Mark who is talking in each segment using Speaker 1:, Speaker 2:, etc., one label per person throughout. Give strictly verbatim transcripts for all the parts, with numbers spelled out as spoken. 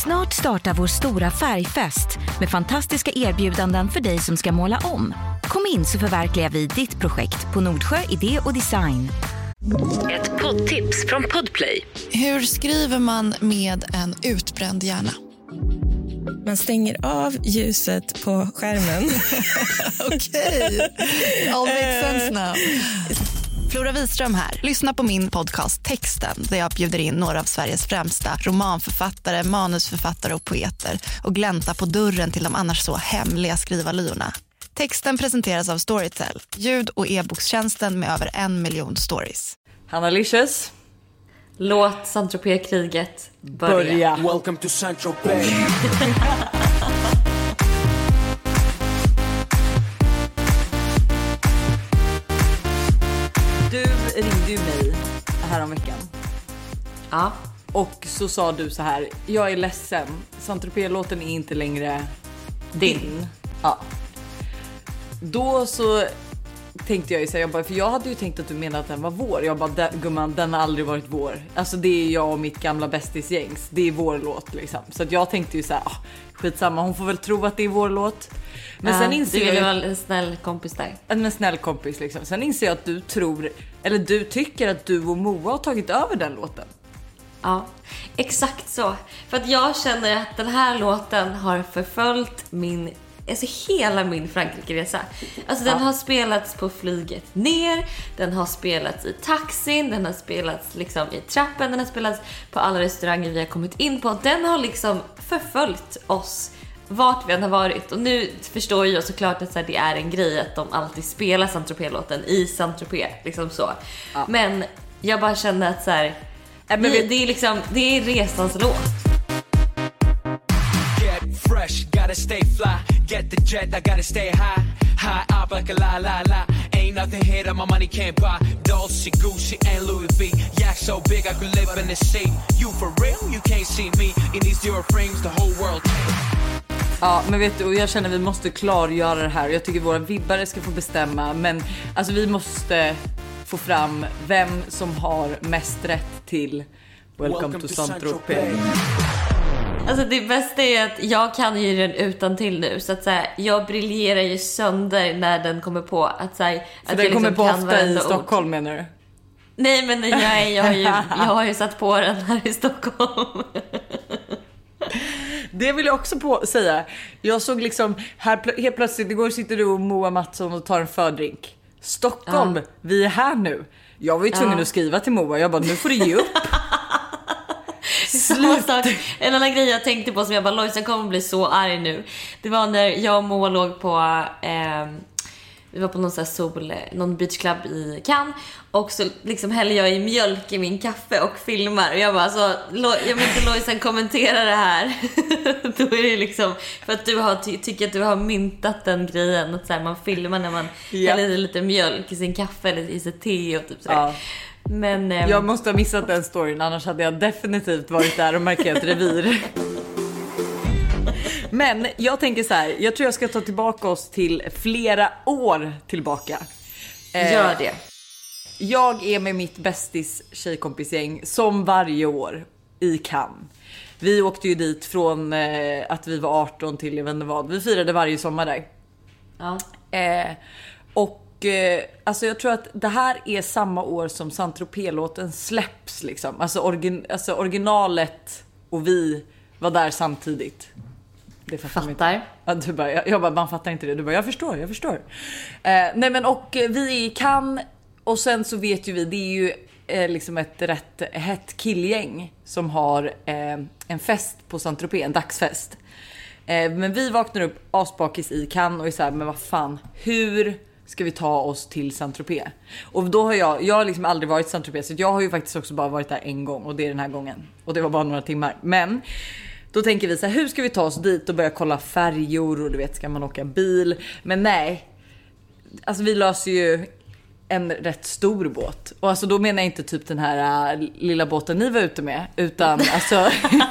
Speaker 1: Snart startar vår stora färgfest med fantastiska erbjudanden för dig som ska måla om. Kom in så förverkligar vi ditt projekt på Nordsjö Idé och Design. Ett poddtips från Podplay.
Speaker 2: Hur skriver man med en utbränd hjärna?
Speaker 3: Man stänger av ljuset på skärmen.
Speaker 2: Okej, all makes sense now. Flora Wiström här. Lyssna på min podcast Texten där jag bjuder in några av Sveriges främsta romanförfattare, manusförfattare och poeter och glänta på dörren till de annars så hemliga skrivarlyorna. Texten presenteras av Storytel, ljud- och e-bokstjänsten med över en miljon stories.
Speaker 4: Hanna Licious.
Speaker 5: Låt Saint-Tropez-kriget börja.
Speaker 4: börja.
Speaker 6: Welcome to Saint-Tropez.
Speaker 4: Du ringde ju mig här om veckan.
Speaker 5: Ja.
Speaker 4: Och så sa du så här: jag är ledsen, Saint-Tropez-låten är inte längre din. Ja. Då så tänkte jag ju säga, jag bara, för jag hade ju tänkt att du menade att den var vår. Jag bara, gumman, den har aldrig varit vår. Alltså det är jag och mitt gamla bästisgängs. Det är vår låt liksom. Så att jag tänkte ju så här, ah, skitsamma, hon får väl tro att det är vår låt. Men
Speaker 5: ja,
Speaker 4: sen inser
Speaker 5: du
Speaker 4: jag
Speaker 5: är väl en snäll kompis där.
Speaker 4: En snäll kompis liksom. Sen inser jag att du tror, eller du tycker att du och Moa har tagit över den låten.
Speaker 5: Ja, exakt så. För att jag känner att den här låten har förföljt min, alltså hela min Frankrike-resa. Alltså den ja. har spelats på flyget ner, den har spelats i taxin, den har spelats liksom i trappen, den har spelats på alla restauranger vi har kommit in på. Den har liksom förföljt oss vart vi än har varit. Och nu förstår jag såklart att så här, det är en grej att de alltid spelar Saint-Tropez-låten i Saint-Tropez, liksom så. Ja. Men jag bara känner att så här, äh, men vi, det är liksom, det är resans låt.
Speaker 6: Get fresh, gotta stay fly. Get the jet, I gotta stay high. High up like a la la la. Ain't nothing here that my money can't buy. Dolce, Gucci and Louis V. Yak so big I could live in the sea. You for real? You can't see me. In these zero frames the whole world.
Speaker 4: Ja, men vet du, och jag känner att vi måste klargöra det här. Jag tycker våra vibbare ska få bestämma. Men alltså vi måste få fram vem som har mest rätt till Welcome, Welcome to Saint-Tropez.
Speaker 5: Alltså det bästa är att jag kan ju den utan till nu. Så att så här, jag briljerar ju sönder när den kommer på. Att, så här,
Speaker 4: att
Speaker 5: den
Speaker 4: jag kommer
Speaker 5: liksom
Speaker 4: på ofta i
Speaker 5: ord.
Speaker 4: Stockholm, menar du?
Speaker 5: Nej, men jag, är, jag, har ju, jag har ju satt på den här i Stockholm.
Speaker 4: Det vill jag också på säga. Jag såg liksom här helt plötsligt, igår sitter du och Moa Mattsson och tar en fördrink. Stockholm, ja. Vi är här nu. Jag var ju tvungen ja. att skriva till Moa. Jag bara, nu får du ge upp.
Speaker 5: Sluta. En annan grej jag tänkte på som jag bara, Lojsa, jag kommer bli så arg nu. Det var när jag och Moa låg på eh, vi var på någon sån här sol, någon beachclub i Cannes. Och så liksom häller jag i mjölk i min kaffe och filmar. Och jag bara, så, jag vill inte Lojsan kommentera det här. Då är det liksom, för att du har, ty- tycker att du har myntat den grejen. Att så här, man filmar när man ja. häller i lite mjölk i sin kaffe eller i sitt te och typ sådär. Ja. Men, eh,
Speaker 4: jag måste ha missat den storyn, annars hade jag definitivt varit där och markerat revir. Men jag tänker så här, jag tror jag ska ta tillbaka oss till flera år tillbaka.
Speaker 5: Gör det.
Speaker 4: Jag är med mitt bästis tjejkompisgäng som varje år i Cannes. Vi åkte ju dit från eh, att vi var arton till jag vet inte vad. Vi firade varje sommar där.
Speaker 5: Ja.
Speaker 4: Eh, och eh, alltså jag tror att det här är samma år som Saint-Tropez-låten släpps liksom. Alltså, origin, alltså originalet och vi var där samtidigt. Det
Speaker 5: fattar.
Speaker 4: Ja, du bara, jag, jag bara, man fattar inte det. Du bara, jag förstår, jag förstår. Eh, nej men och vi är i Cannes. Och sen så vet ju vi, det är ju eh, liksom ett rätt hett killgäng som har eh, en fest på Saint-Tropez, en dagsfest. Eh, men vi vaknar upp asbakis i Cannes och är så här, men vad fan, hur ska vi ta oss till Saint-Tropez? Och då har jag, jag har liksom aldrig varit i Saint-Tropez, så jag har ju faktiskt också bara varit där en gång, och det är den här gången. Och det var bara några timmar. Men då tänker vi så här, hur ska vi ta oss dit och börja kolla färjor och du vet, ska man åka bil? Men nej, alltså vi löser ju en rätt stor båt. Och alltså då menar jag inte typ den här uh, lilla båten ni var ute med, utan alltså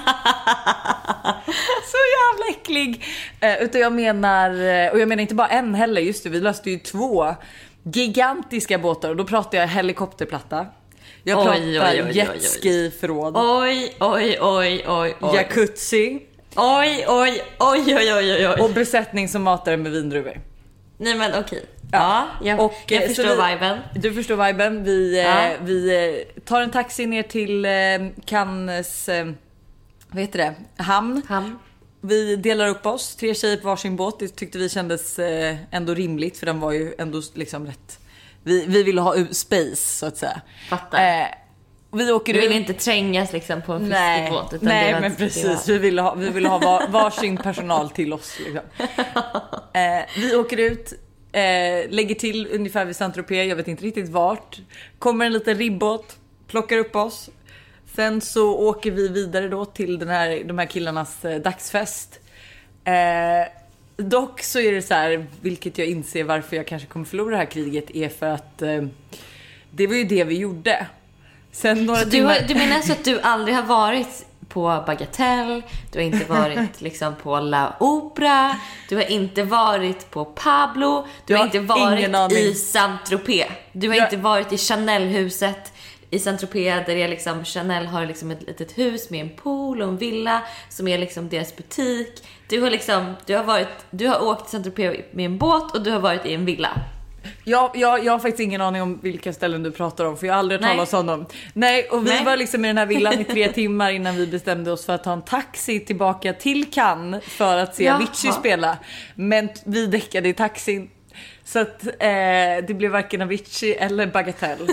Speaker 4: så jävla äcklig. Uh, utan jag menar, och jag menar inte bara en heller, just det, vi löste ju två gigantiska båtar, och då pratar jag helikopterplatta. Jag
Speaker 5: Oj,
Speaker 4: pratar
Speaker 5: oj, oj, oj, oj.
Speaker 4: jetski-förråd.
Speaker 5: Oj, oj, oj, oj, oj.
Speaker 4: Jacuzzi.
Speaker 5: Oj, oj, oj, oj, oj, oj.
Speaker 4: Och besättning som matar med vindruvor.
Speaker 5: Nej men okej. Ja, jag,
Speaker 4: och,
Speaker 5: jag
Speaker 4: eh,
Speaker 5: förstår
Speaker 4: så vi,
Speaker 5: viben.
Speaker 4: Du förstår viben. Vi,
Speaker 5: Ja.
Speaker 4: eh, vi eh, tar en taxi ner till eh, Cannes, eh, vad heter det? Hamn.
Speaker 5: Hamn.
Speaker 4: Vi delar upp oss, tre tjejer på varsin båt. Det tyckte vi kändes eh, ändå rimligt, för den var ju ändå liksom rätt. Vi, vi ville ha space så att säga.
Speaker 5: Fattar.
Speaker 4: Eh, vi åker
Speaker 5: Du vill
Speaker 4: ut.
Speaker 5: inte trängas liksom på en
Speaker 4: Nej,
Speaker 5: fiskebåt. Utan
Speaker 4: nej
Speaker 5: det var
Speaker 4: men
Speaker 5: ett-
Speaker 4: precis.
Speaker 5: det
Speaker 4: Vi ville ha, vi ville ha var, varsin personal till oss. Liksom. Eh, vi åker ut, eh, lägger till ungefär vid Saint-Tropez, jag vet inte riktigt vart. Kommer en liten ribbåt, plockar upp oss. Sen så åker vi vidare då till den här, de här killarnas eh, dagsfest. Eh, dock så är det så här, vilket jag inser varför jag kanske kommer förlora det här kriget, är för att eh, det var ju det vi gjorde. Sen några
Speaker 5: Så du,
Speaker 4: timmar...
Speaker 5: har, du menar så att du aldrig har varit på Bagatelle, du har inte varit liksom på La Opera, du har inte varit på Pablo, du
Speaker 4: Jag
Speaker 5: har inte
Speaker 4: har ingen
Speaker 5: varit
Speaker 4: aning.
Speaker 5: i Saint-Tropez, du har
Speaker 4: Jag-
Speaker 5: inte varit i Chanel-huset i Saint-Tropez, där det är liksom, Chanel har liksom ett litet hus med en pool och en villa som är liksom deras butik. Du har liksom, du har varit, du har åkt till Saint-Tropez med en båt och du har varit i en villa.
Speaker 4: Jag, jag, jag har faktiskt ingen aning om vilka ställen du pratar om, för jag har aldrig hört
Speaker 5: Nej.
Speaker 4: talas om dem. Nej, och vi
Speaker 5: Nej.
Speaker 4: var liksom i den här villan i tre timmar innan vi bestämde oss för att ta en taxi tillbaka till Cannes för att se
Speaker 5: Jaha.
Speaker 4: Avicii spela. Men vi däckade i taxin, så att eh, det blev varken Avicii eller Bagatelle.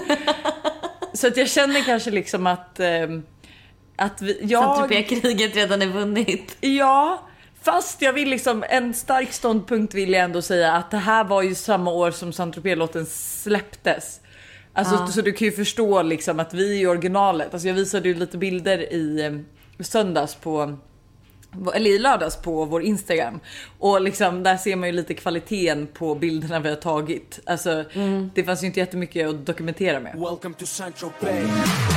Speaker 4: Så att jag känner kanske liksom att eh, att vi, jag,
Speaker 5: Saint-Tropez-kriget redan är vunnit.
Speaker 4: ja, fast jag vill liksom, en stark ståndpunkt vill jag ändå säga att det här var ju samma år som Saint-Tropez-låten släpptes. Alltså,
Speaker 5: Ja.
Speaker 4: så du kan ju förstå liksom att vi är ju originalet. Alltså jag visade ju lite bilder i eh, söndags på, eller i lördags på vår Instagram. Och liksom där ser man ju lite kvaliteten på bilderna vi har tagit. Alltså det fanns ju inte jättemycket att dokumentera med.
Speaker 6: Welcome to Saint-Tropez.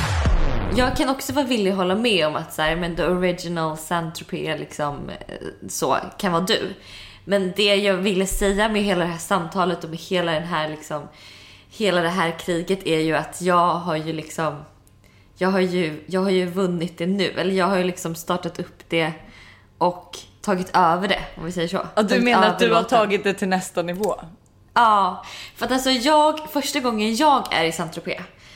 Speaker 5: Jag kan också vara villig att hålla med om att så här, men the original Saint-Tropez liksom, eh, så kan vara du. Men det jag ville säga med hela det här samtalet och med hela den här liksom, hela det här kriget är ju att jag har ju liksom jag har ju, jag har ju vunnit det nu. Eller jag har ju liksom startat upp det och tagit över det, om vi säger så.
Speaker 4: Och du
Speaker 5: Tagit
Speaker 4: menar att
Speaker 5: över
Speaker 4: du har
Speaker 5: låten.
Speaker 4: tagit det till nästa nivå?
Speaker 5: Ja, för att alltså jag, första gången jag är i Saint-Tropez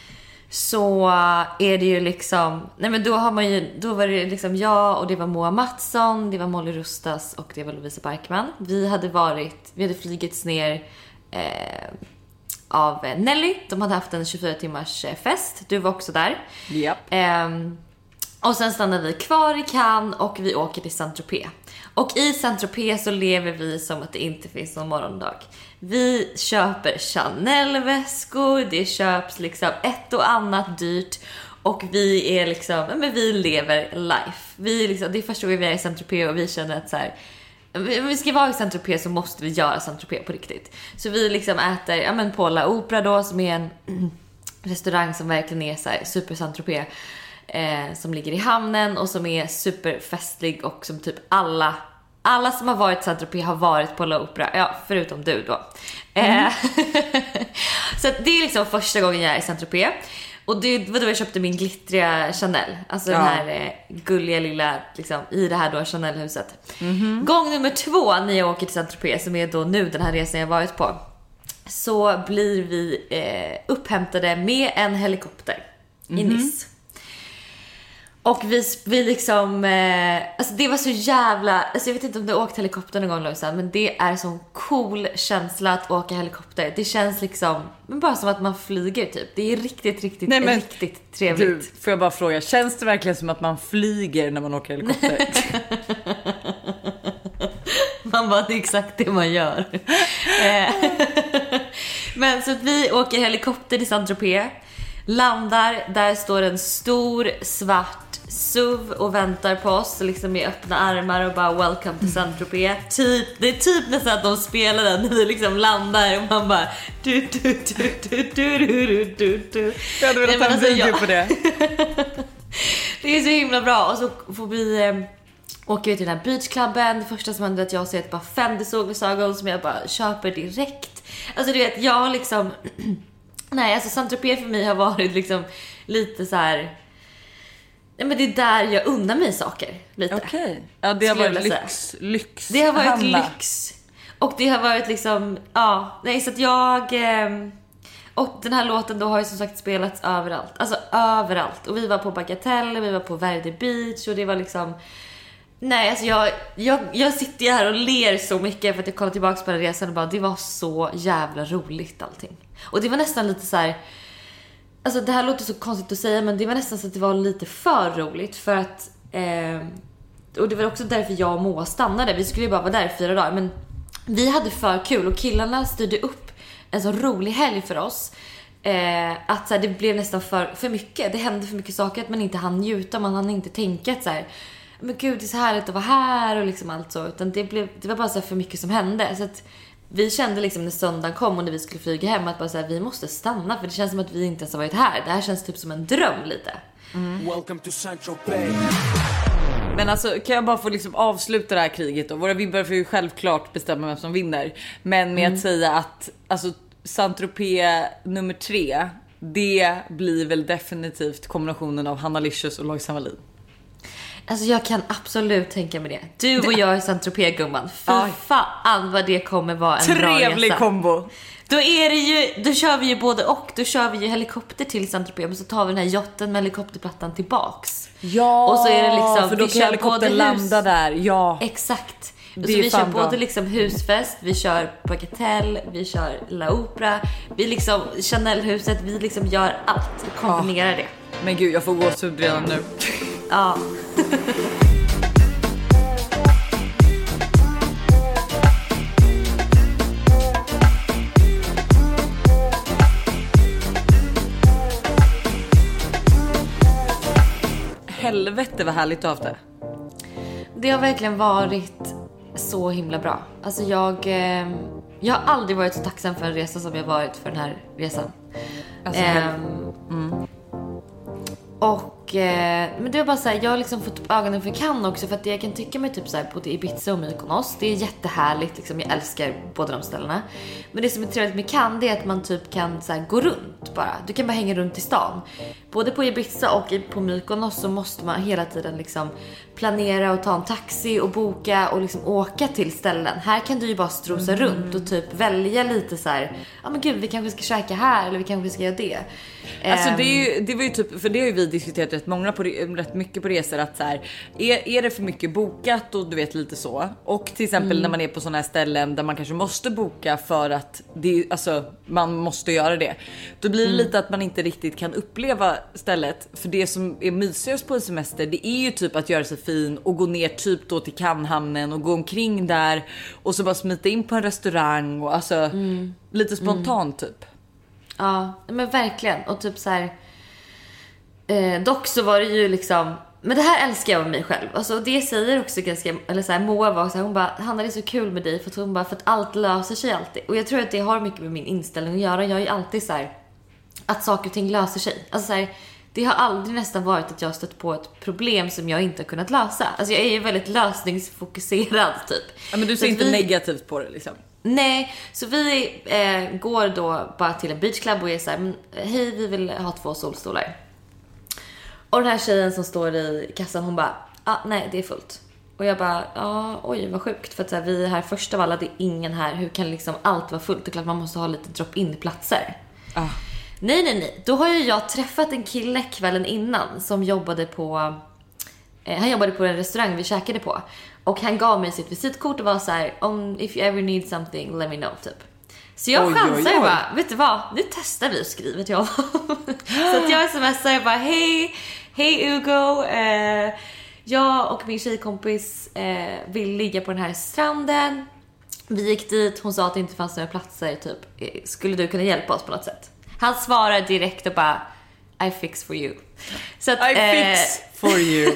Speaker 5: så är det ju liksom, nej men då har man ju, då var det liksom jag och det var Moa Mattsson, det var Molly Rustas och det var Lovisa Barkman. Vi hade varit, vi hade flygits ner eh, av Nelly, de hade haft en tjugofyra timmars fest, du var också där.
Speaker 4: Japp.
Speaker 5: Ehm, och sen stannar vi kvar i Cannes och vi åker till Saint-Tropez. Och i Saint-Tropez så lever vi som att det inte finns någon morgondag. Vi köper Chanel-väskor, det köps liksom ett och annat dyrt. Och vi är liksom, men vi lever life. Vi är liksom, det är första gången vi är i Saint-Tropez och vi känner att så här, om vi ska vara i Saint-Tropez så måste vi göra Saint-Tropez på riktigt. Så vi liksom äter, ja men på La Opera då, som är en restaurang som verkligen är så här super Saint-Tropez. Eh, som ligger i hamnen och som är superfestlig och som typ alla alla som har varit i Saint-Tropez har varit på La Opera, ja förutom du då. Mm. Eh, så att det är liksom första gången jag är i Saint-Tropez. Och det var då jag köpte min glittriga Chanel. Alltså
Speaker 4: Ja.
Speaker 5: den här eh, gulliga lilla liksom, i det här då Chanel-huset.
Speaker 4: Mm-hmm.
Speaker 5: Gång nummer två när jag åker till Saint-Tropez, som är då nu den här resan jag varit på, så blir vi eh, upphämtade med en helikopter i Nice. Och vi, vi liksom eh, alltså det var så jävla, alltså jag vet inte om du har åkt helikopter någon gång Lojsan, men det är så cool känsla att åka helikopter. Det känns liksom men bara som att man flyger typ. Det är riktigt riktigt
Speaker 4: Nej, men
Speaker 5: riktigt trevligt.
Speaker 4: Du, får jag bara fråga, känns det verkligen som att man flyger när man åker helikopter?
Speaker 5: Man bara, det är exakt det man gör. Eh, Men så att vi åker helikopter till Saint-Tropez, landar, där står en stor svart S U V och väntar på oss liksom med öppna armar och bara welcome to Saint-Tropez. Typ, det är typ nästan att de spelar den när vi liksom landar och man bara du, du, du, du, du, du, du, du.
Speaker 4: Jag hade velat
Speaker 5: Nej, men
Speaker 4: ta en
Speaker 5: alltså,
Speaker 4: video
Speaker 5: jag-
Speaker 4: på det.
Speaker 5: Det är så himla bra. Och så får vi eh, åka ut till den här beachklubben. Det första som händer är att jag ser ett par Fendi solglasögon som jag bara köper direkt. Alltså du vet, jag har liksom nej, alltså Saint-Tropez för mig har varit liksom lite så här. Ja, men det är där jag undrar mig saker lite.
Speaker 4: Okej. Okay. Ja, det har varit lyx, lyx.
Speaker 5: Det har varit
Speaker 4: Hanna.
Speaker 5: lyx. Och det har varit liksom, ja, nej, så att jag eh, och den här låten då har ju som sagt spelats överallt. Alltså överallt. Och vi var på Bagatelle, vi var på Verde Beach och det var liksom, nej, alltså jag, jag, jag sitter ju här och ler så mycket för att jag kollar tillbaka på den resan och bara, det var så jävla roligt allting. Och det var nästan lite så här. Alltså det här låter så konstigt att säga, men det var nästan så att det var lite för roligt för att eh, och det var också därför jag och Moa stannade. Vi skulle ju bara vara där i fyra dagar, men vi hade för kul och killarna styrde upp en så rolig helg för oss eh, att så här, det blev nästan för, för mycket. Det hände för mycket saker att man inte hann njuta, man hann inte tänka att så här, men gud, det är så härligt att vara här och liksom allt så, utan det, blev, det var bara så här för mycket som hände. Så att vi kände liksom när söndagen kom och när vi skulle flyga hem att bara så här, vi måste stanna för det känns som att vi inte ens har varit här. Det här känns typ som en dröm lite.
Speaker 6: Mm. Welcome to Central Bay.
Speaker 4: Men alltså, kan jag bara få liksom avsluta det här kriget då? Våra vibbar får ju självklart bestämma vem som vinner. Men med mm. att säga att alltså, Saint-Tropez nummer tre, det blir väl definitivt kombinationen av Hanna Licious och Lojsan Wallin.
Speaker 5: Alltså jag kan absolut tänka mig det. Du och jag i Saint-Tropez, gumman. Fy ja. fan vad det kommer vara en
Speaker 4: trevlig
Speaker 5: bra resa.
Speaker 4: Trevlig kombo.
Speaker 5: Då är det ju, då kör vi ju både och. Då kör vi ju helikopter till Saint-Tropez, men så tar vi den här jotten med helikopterplattan tillbaks.
Speaker 4: Ja,
Speaker 5: och så är det liksom,
Speaker 4: för då kan helikoptern landa där. Ja.
Speaker 5: Exakt.
Speaker 4: Det
Speaker 5: så vi kör
Speaker 4: bra.
Speaker 5: både liksom husfest, vi kör Bagatelle, vi kör La Opera, vi liksom Chanel-huset, vi liksom gör allt. Vi kombinerar ja. det.
Speaker 4: Men gud, jag får gåshud redan nu.
Speaker 5: Ja.
Speaker 4: Helvete vad härligt du har haft det.
Speaker 5: Det har verkligen varit så himla bra. Alltså jag eh, jag har aldrig varit så tacksam för en resa som jag varit för den här resan.
Speaker 4: Alltså,
Speaker 5: eh, mm. Och eh, men det var bara så här, jag har liksom fått upp ögonen för Cannes också, för att jag kan tycka mig typ så här både Ibiza och Mykonos, det är jättehärligt liksom, jag älskar båda de ställena. Men det som är trevligt med Cannes, det är att man typ kan så här gå runt bara. Du kan bara hänga runt i stan. Både på Ibiza och på Mykonos så måste man hela tiden liksom planera och ta en taxi och boka och liksom åka till ställen. Här kan du ju bara strosa mm. runt och typ välja lite så här, ja men gud, vi kanske ska käka här eller vi kanske ska göra det.
Speaker 4: Alltså det är ju, det var ju typ, för det har ju vi diskuterat rätt många på rätt mycket på resor, att så här, är, är det för mycket bokat och du vet lite så, och till exempel mm. när man är på såna här ställen där man kanske måste boka för att det, alltså man måste göra det, då blir det mm. lite att man inte riktigt kan uppleva stället. För det som är mysigast på en semester, det är ju typ att göra sig fin och gå ner typ då till Canneshamnen och gå omkring där och så bara smita in på en restaurang och alltså mm. lite spontant mm. typ.
Speaker 5: Ja, men verkligen. Och typ så här, eh, dock så var det ju liksom, men det här älskar jag med mig själv. Alltså det säger också ganska, eller så här, Moa var så här, hon bara, Hanna, det är så kul med dig för att hon bara, för att allt löser sig alltid. Och jag tror att det har mycket med min inställning att göra. Jag är ju alltid så här, att saker och ting löser sig. Alltså så här, det har aldrig nästan varit att jag har stött på ett problem som jag inte har kunnat lösa. Alltså jag är ju väldigt lösningsfokuserad typ.
Speaker 4: Ja, men du ser inte vi... negativt på det liksom.
Speaker 5: Nej, så vi eh, går då bara till en beachclub och är så här, hej, vi vill ha två solstolar. Och den här tjejen som står i kassan, hon bara, ah, nej, det är fullt. Och jag bara, ja, oj, vad sjukt. För att så här, vi är här först av alla, det är ingen här. Hur kan liksom allt vara fullt? Det är klart man måste ha lite drop-in-platser. Ah. Nej, nej, nej. Då har ju jag träffat en kille kvällen innan som jobbade på, eh, han jobbade på en restaurang vi käkade på. Och han gav mig sitt visitkort och var så här, om if you ever need something, let me know, typ. Så jag chansar ju bara, vet du vad, nu testar vi, skriver jag. Så att jag smsar, jag bara, hej, hej Hugo, eh, jag och min tjejkompis eh, vill ligga på den här stranden. Vi gick dit, hon sa att det inte fanns några platser, typ, skulle du kunna hjälpa oss på något sätt? Han svarade direkt och bara, I fix for you. Så att,
Speaker 4: I
Speaker 5: eh,
Speaker 4: fix for you.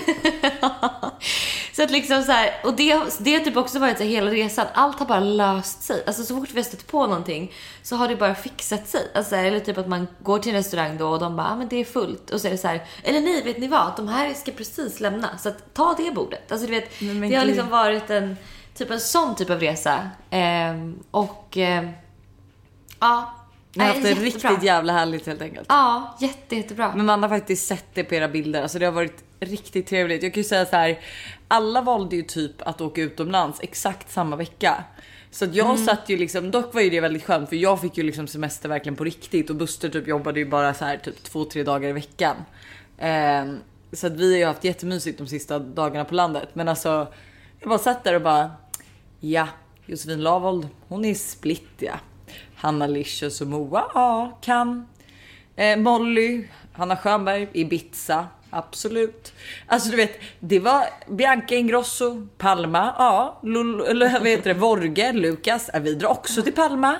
Speaker 5: Så att liksom så här, och det, det har typ också varit så här, hela resan, allt har bara löst sig. Alltså så fort vi har stött på någonting så har det bara fixat sig. Alltså, eller typ att man går till en restaurang då och de bara, ah, men det är fullt. Och så är det så här, eller nej, vet ni vad, de här ska precis lämna. Så att ta det bordet. Alltså du vet, men, men det har liksom varit en typ en sån typ av resa. Ehm, och ehm, ja,
Speaker 4: Ni har
Speaker 5: Nej,
Speaker 4: haft det
Speaker 5: jättebra.
Speaker 4: riktigt jävla härligt helt enkelt.
Speaker 5: Ja, jätte, jättebra.
Speaker 4: Men man har faktiskt sett det på era bilder. Alltså det har varit riktigt trevligt. Jag kan ju säga så här. Alla valde ju typ att åka utomlands exakt samma vecka. Så att jag mm. satt ju liksom, dock var ju det väldigt skönt för jag fick ju liksom semester verkligen på riktigt och Buster typ jobbade ju bara så här typ två, tre dagar i veckan. Eh, så att vi har ju haft jättemysigt de sista dagarna på landet. Men alltså, jag bara satt där och bara, ja, Josefin Lavold, hon är split, ja. Hanna Licious och Moa, ja, kan. Eh, Molly, Hanna Schönberg, Ibiza. Absolut. Alltså du vet, det var Bianca Ingrosso, Palma, ja, Lul, eller vad heter det, Vorge, Lukas, är vi drar också till Palma.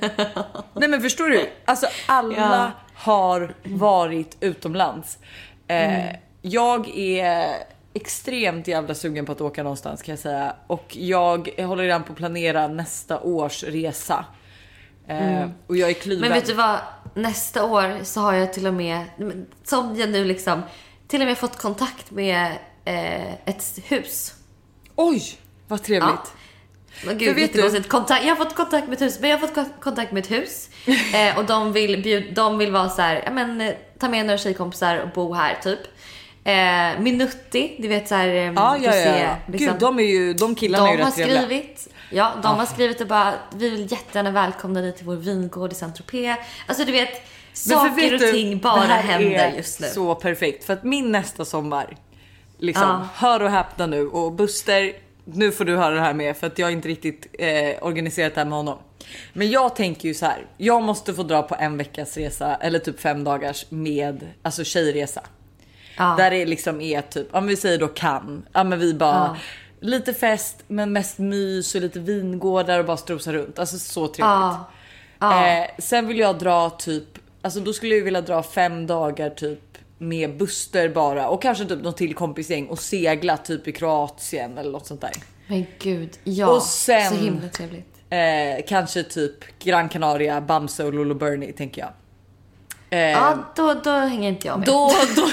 Speaker 4: Nej men förstår du? Alltså alla ja. har varit utomlands. Eh, mm. Jag är extremt jävla sugen på att åka någonstans kan jag säga. Och jag, jag håller redan på att planera nästa års resa. Eh, mm. Och jag är kluven.
Speaker 5: Men vet du vad? Nästa år så har jag till och med, som jag nu liksom till och med fått kontakt med eh, ett hus.
Speaker 4: Oj, vad trevligt.
Speaker 5: Ja. Men gud, vet du? Kontakt, jag har fått kontakt med ett hus, men jag har fått kontakt med ett hus eh, och de vill bjud, de vill vara så här, ja men ta med några tjejkompisar och bo här typ. Eh, Minutti, du vet så här,
Speaker 4: ja, ja, ja, ja. Liksom, gud, de är ju de killarna
Speaker 5: de
Speaker 4: är ju rätt trevliga.
Speaker 5: Skrivit, ja, de ah. har skrivit och bara vi vill jättegärna välkomna dig till vår vingård i Saint-Tropez. Alltså du vet, saker och ting bara händer just nu.
Speaker 4: Så perfekt för att min nästa sommar liksom,
Speaker 5: ah.
Speaker 4: hör och häpna nu och Buster, nu får du höra det här med för att jag inte riktigt eh, organiserat det här med honom. Men jag tänker ju så här, jag måste få dra på en veckas resa eller typ fem dagars med alltså tjejresa. Ah. Där det liksom är typ, om vi säger då kan, ja men vi bara ah. lite fest men mest mys och lite vingårdar och bara strosa runt. Alltså så trevligt. Ah. Ah. Eh, sen vill jag dra typ, alltså då skulle jag vilja dra fem dagar typ med Buster bara och kanske typ någon till kompisgäng och segla typ i Kroatien eller något sånt där.
Speaker 5: Men gud, ja.
Speaker 4: Och sen,
Speaker 5: så himla trevligt.
Speaker 4: Eh, kanske typ Gran Canaria, Bamse och Lolo Bernie tänker jag.
Speaker 5: Eh, ja, då, då hänger inte jag med.
Speaker 4: Då, då.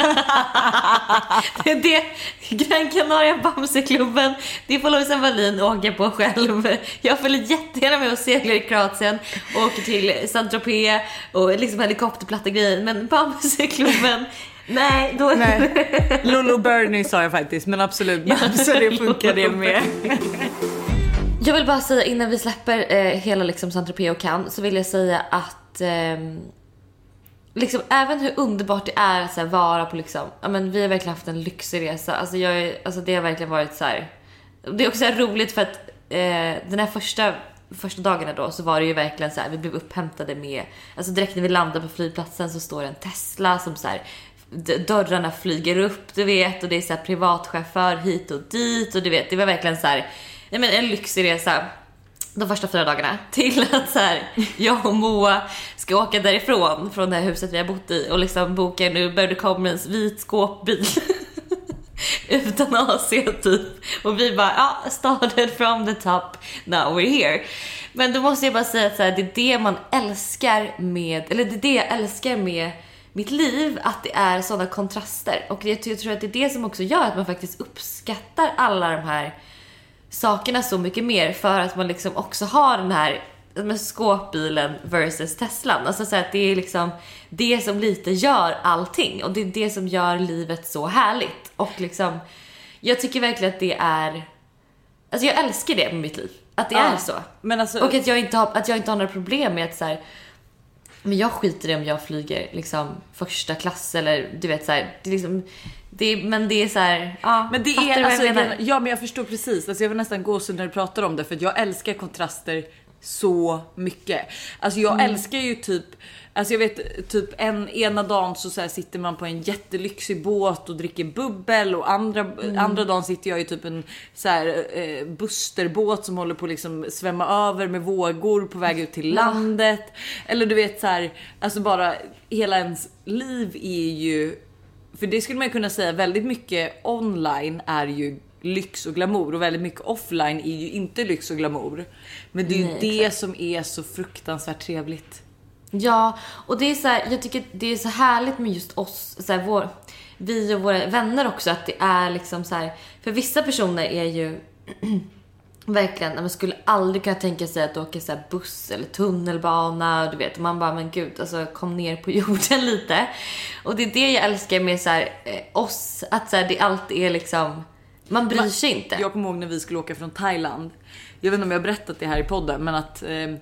Speaker 5: det, det, Gran Canaria Bamseklubben, det får Lojsan Wallin åka på själv. Jag följer jättegärna med och seglar i Kroatien och åker till Saint-Tropez och liksom helikopterplatta grejer. Men Bamseklubben, nej, då...
Speaker 4: nej. Lolo Bernie sa jag faktiskt, men absolut, Bamse, det funkar det med.
Speaker 5: Jag vill bara säga innan vi släpper eh, hela liksom Saint-Tropez och Cannes, så vill jag säga att... Eh, liksom, även hur underbart det är att så här, vara på liksom, ja men vi har verkligen haft en lyxig resa. Alltså, jag är, alltså det har verkligen varit så här. Det är också så här roligt för att eh, den här första första dagarna då så var det ju verkligen så här, vi blev upphämtade med, alltså direkt när vi landade på flygplatsen så står det en Tesla som så här, dörrarna flyger upp, du vet, och det är så här privatchaufför hit och dit och du vet, det var verkligen så här, nej men en lyxig resa. De första fyra dagarna till att så här, jag och Moa ska åka därifrån från det här huset vi har bott i och liksom boka en Uber Commons vit skåpbil utan A C typ, och vi bara ja, started from the top, now we're here. Men då måste jag bara säga att så här, det är det man älskar med, eller det är det jag älskar med mitt liv, att det är sådana kontraster, och jag tror att det är det som också gör att man faktiskt uppskattar alla de här sakerna så mycket mer, för att man liksom också har den här med skåpbilen versus Teslan. Alltså så att det är liksom det som lite gör allting, och det är det som gör livet så härligt. Och liksom jag tycker verkligen att det är, alltså jag älskar det med mitt liv, att det ja, är så. Men alltså, och att jag inte har att jag inte har några problem med att så här, men jag skiter i om jag flyger liksom första klass eller du vet så här, det är liksom det, men det är så här, ja,
Speaker 4: men det är alltså, jag, ja, men jag förstår precis. Alltså jag vill nästan gå så när du pratar om det, för att jag älskar kontraster så mycket. Alltså jag mm. älskar ju typ, alltså jag vet typ en ena dagen så, så här, sitter man på en jättelyxig båt och dricker bubbel, och andra mm. andra dagen sitter jag i typ en så här eh, Busterbåt som håller på liksom svämma över med vågor på väg ut till landet. Ja. Eller du vet så här, alltså bara hela ens liv är ju, för det skulle man kunna säga, väldigt mycket online är ju lyx och glamour, och väldigt mycket offline är ju inte lyx och glamour. Men det är ju Nej, det exakt. Som är så fruktansvärt trevligt.
Speaker 5: Ja, och det är så här, jag tycker det är så härligt med just oss, så här, vår, vi och våra vänner också, att det är liksom så här, för vissa personer är ju Verkligen, man skulle aldrig kunna tänka sig att åka så här buss eller tunnelbana. Du vet, man bara, men gud, alltså kom ner på jorden lite. Och det är det jag älskar med så här, eh, oss. Att så här, det alltid är liksom, man bryr sig inte.
Speaker 4: Jag kommer ihåg när vi skulle åka från Thailand. Jag vet inte om jag har berättat det här i podden, men att eh,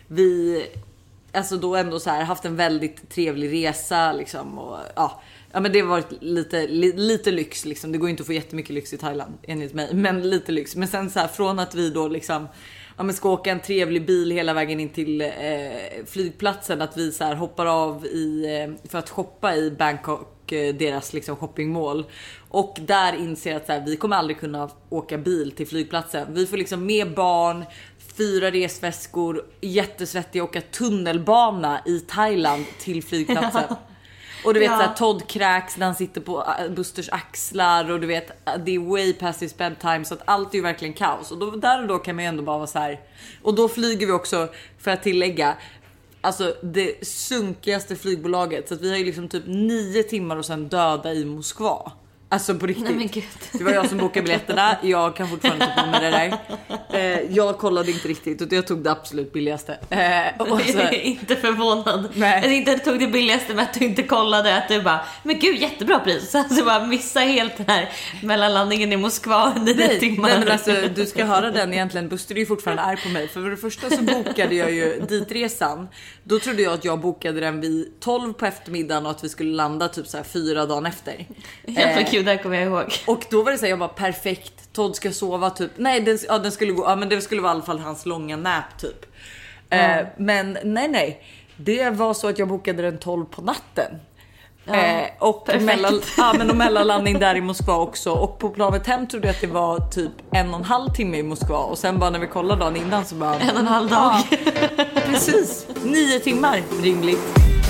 Speaker 4: vi alltså då ändå så här haft en väldigt trevlig resa liksom, och ja, ja men det har varit lite li, lite lyx liksom. Det går inte att få jättemycket lyx i Thailand enligt mig, men lite lyx. Men sen så här, från att vi då liksom ja men ska åka en trevlig bil hela vägen in till eh, flygplatsen, att vi så här hoppar av i eh, för att shoppa i Bangkok, eh, deras liksom shoppingmål, och där inser att så här, vi kommer aldrig kunna åka bil till flygplatsen. Vi får liksom med barn, fyra resväskor, jättesvettiga, åka tunnelbana i Thailand till flygplatsen. Och du vet ja. så här, Todd kräks när han sitter på Busters axlar, och du vet det är way past his bedtime, så att allt är ju verkligen kaos. Och då, där och då kan man ju ändå bara vara så här. Och då flyger vi också, för att tillägga, alltså det sunkigaste flygbolaget, så att vi har ju liksom typ nio timmar och sen döda i Moskva. Alltså på riktigt.
Speaker 5: Nej, men Gud.
Speaker 4: Det var jag som bokade biljetterna. Jag kan fortfarande ta på med det där. Eh, jag kollade inte riktigt, och jag tog det absolut billigaste. Eh, och så...
Speaker 5: Jag är inte förvånad.
Speaker 4: Nej.
Speaker 5: Jag inte tog det billigaste, men att du inte kollade. Att du bara, men gud, jättebra pris. Så alltså bara missa helt den här mellanlandningen i Moskva under
Speaker 4: nej,
Speaker 5: timmar.
Speaker 4: nej, men alltså du ska höra den egentligen. Buster är ju fortfarande arg på mig. För för det första så bokade jag ju ditresan. Då trodde jag att jag bokade den vid tolv på eftermiddagen, och att vi skulle landa typ så här fyra dagar efter.
Speaker 5: Ja, för gud, där kommer jag ihåg.
Speaker 4: Och då var det så här, jag bara perfekt. Todd ska sova typ. Nej, den, ja, den skulle gå. Ja, men det skulle vara i alla fall hans långa nap typ. Mm. Eh, men nej, nej. Det var så att jag bokade den tolv på natten.
Speaker 5: Ja,
Speaker 4: eh, och mellan, ja, men och mellanlandning där i Moskva också. Och på planet hem trodde jag att det var typ en och en halv timme i Moskva. Och sen bara när vi kollade dagen innan så bara
Speaker 5: en och en halv dag.
Speaker 4: Ja, precis. Nio timmar rimligt.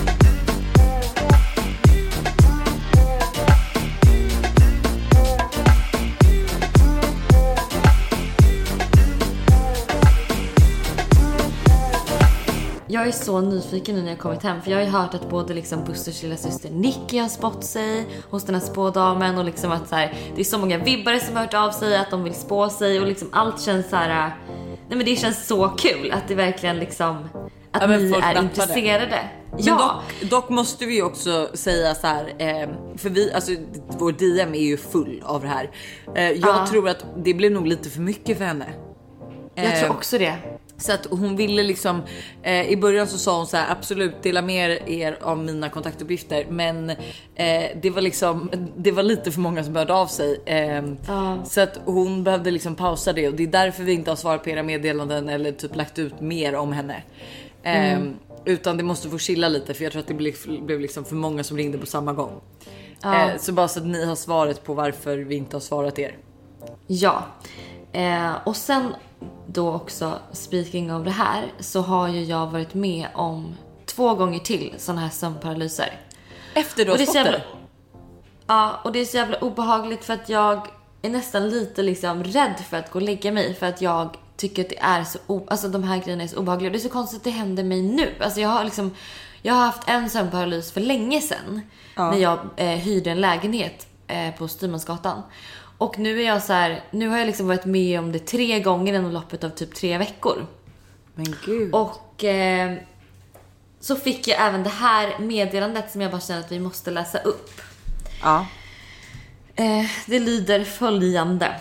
Speaker 5: Jag är så nyfiken nu när jag kommit hem, för jag har ju hört att både liksom Busters lilla syster Nicky har spått sig hos den här spådamen, och liksom att så här, det är så många vibbare som har hört av sig att de vill spå sig, och liksom allt känns så här, nej men det känns så kul att det verkligen liksom att ja, ni är intresserade.
Speaker 4: Men ja. dock, dock måste vi också säga så här, eh, för vi, alltså vår D M är ju full av det här. Eh, jag ja. tror att det blev nog lite för mycket för henne.
Speaker 5: Jag eh, tror också det.
Speaker 4: Så att hon ville liksom eh, i början så sa hon så här, absolut dela med er av mina kontaktuppgifter, men eh, det var liksom det var lite för många som började av sig. Eh, uh. Så att hon behövde liksom pausa det, och det är därför vi inte har svarat på era meddelanden eller typ lagt ut mer om henne. Eh, mm. Utan det måste få chilla lite, för jag tror att det blev, blev liksom för många som ringde på samma gång. Uh. Eh, så bara så att ni har svaret på varför vi inte har svarat er.
Speaker 5: Ja. Eh, och sen då också, speaking of det här, så har ju jag varit med om två gånger till såna här sömnparalyser.
Speaker 4: Efter du har fått det?
Speaker 5: Ja, och det är så jävla obehagligt, för att jag är nästan lite liksom rädd för att gå och lägga mig, för att jag tycker att det är så o- alltså de här grejerna är så obehagliga. Det är så konstigt att det händer mig nu. Alltså jag har liksom jag har haft en sömnparalys för länge sedan, ja. när jag eh, hyrde en lägenhet eh, på Styrmansgatan. Och nu är jag så här, nu har jag liksom varit med om det tre gånger inom loppet av typ tre veckor.
Speaker 4: Men gud.
Speaker 5: Och eh, så fick jag även det här meddelandet som jag bara känner att vi måste läsa upp.
Speaker 4: Ja.
Speaker 5: Eh, det lyder följande.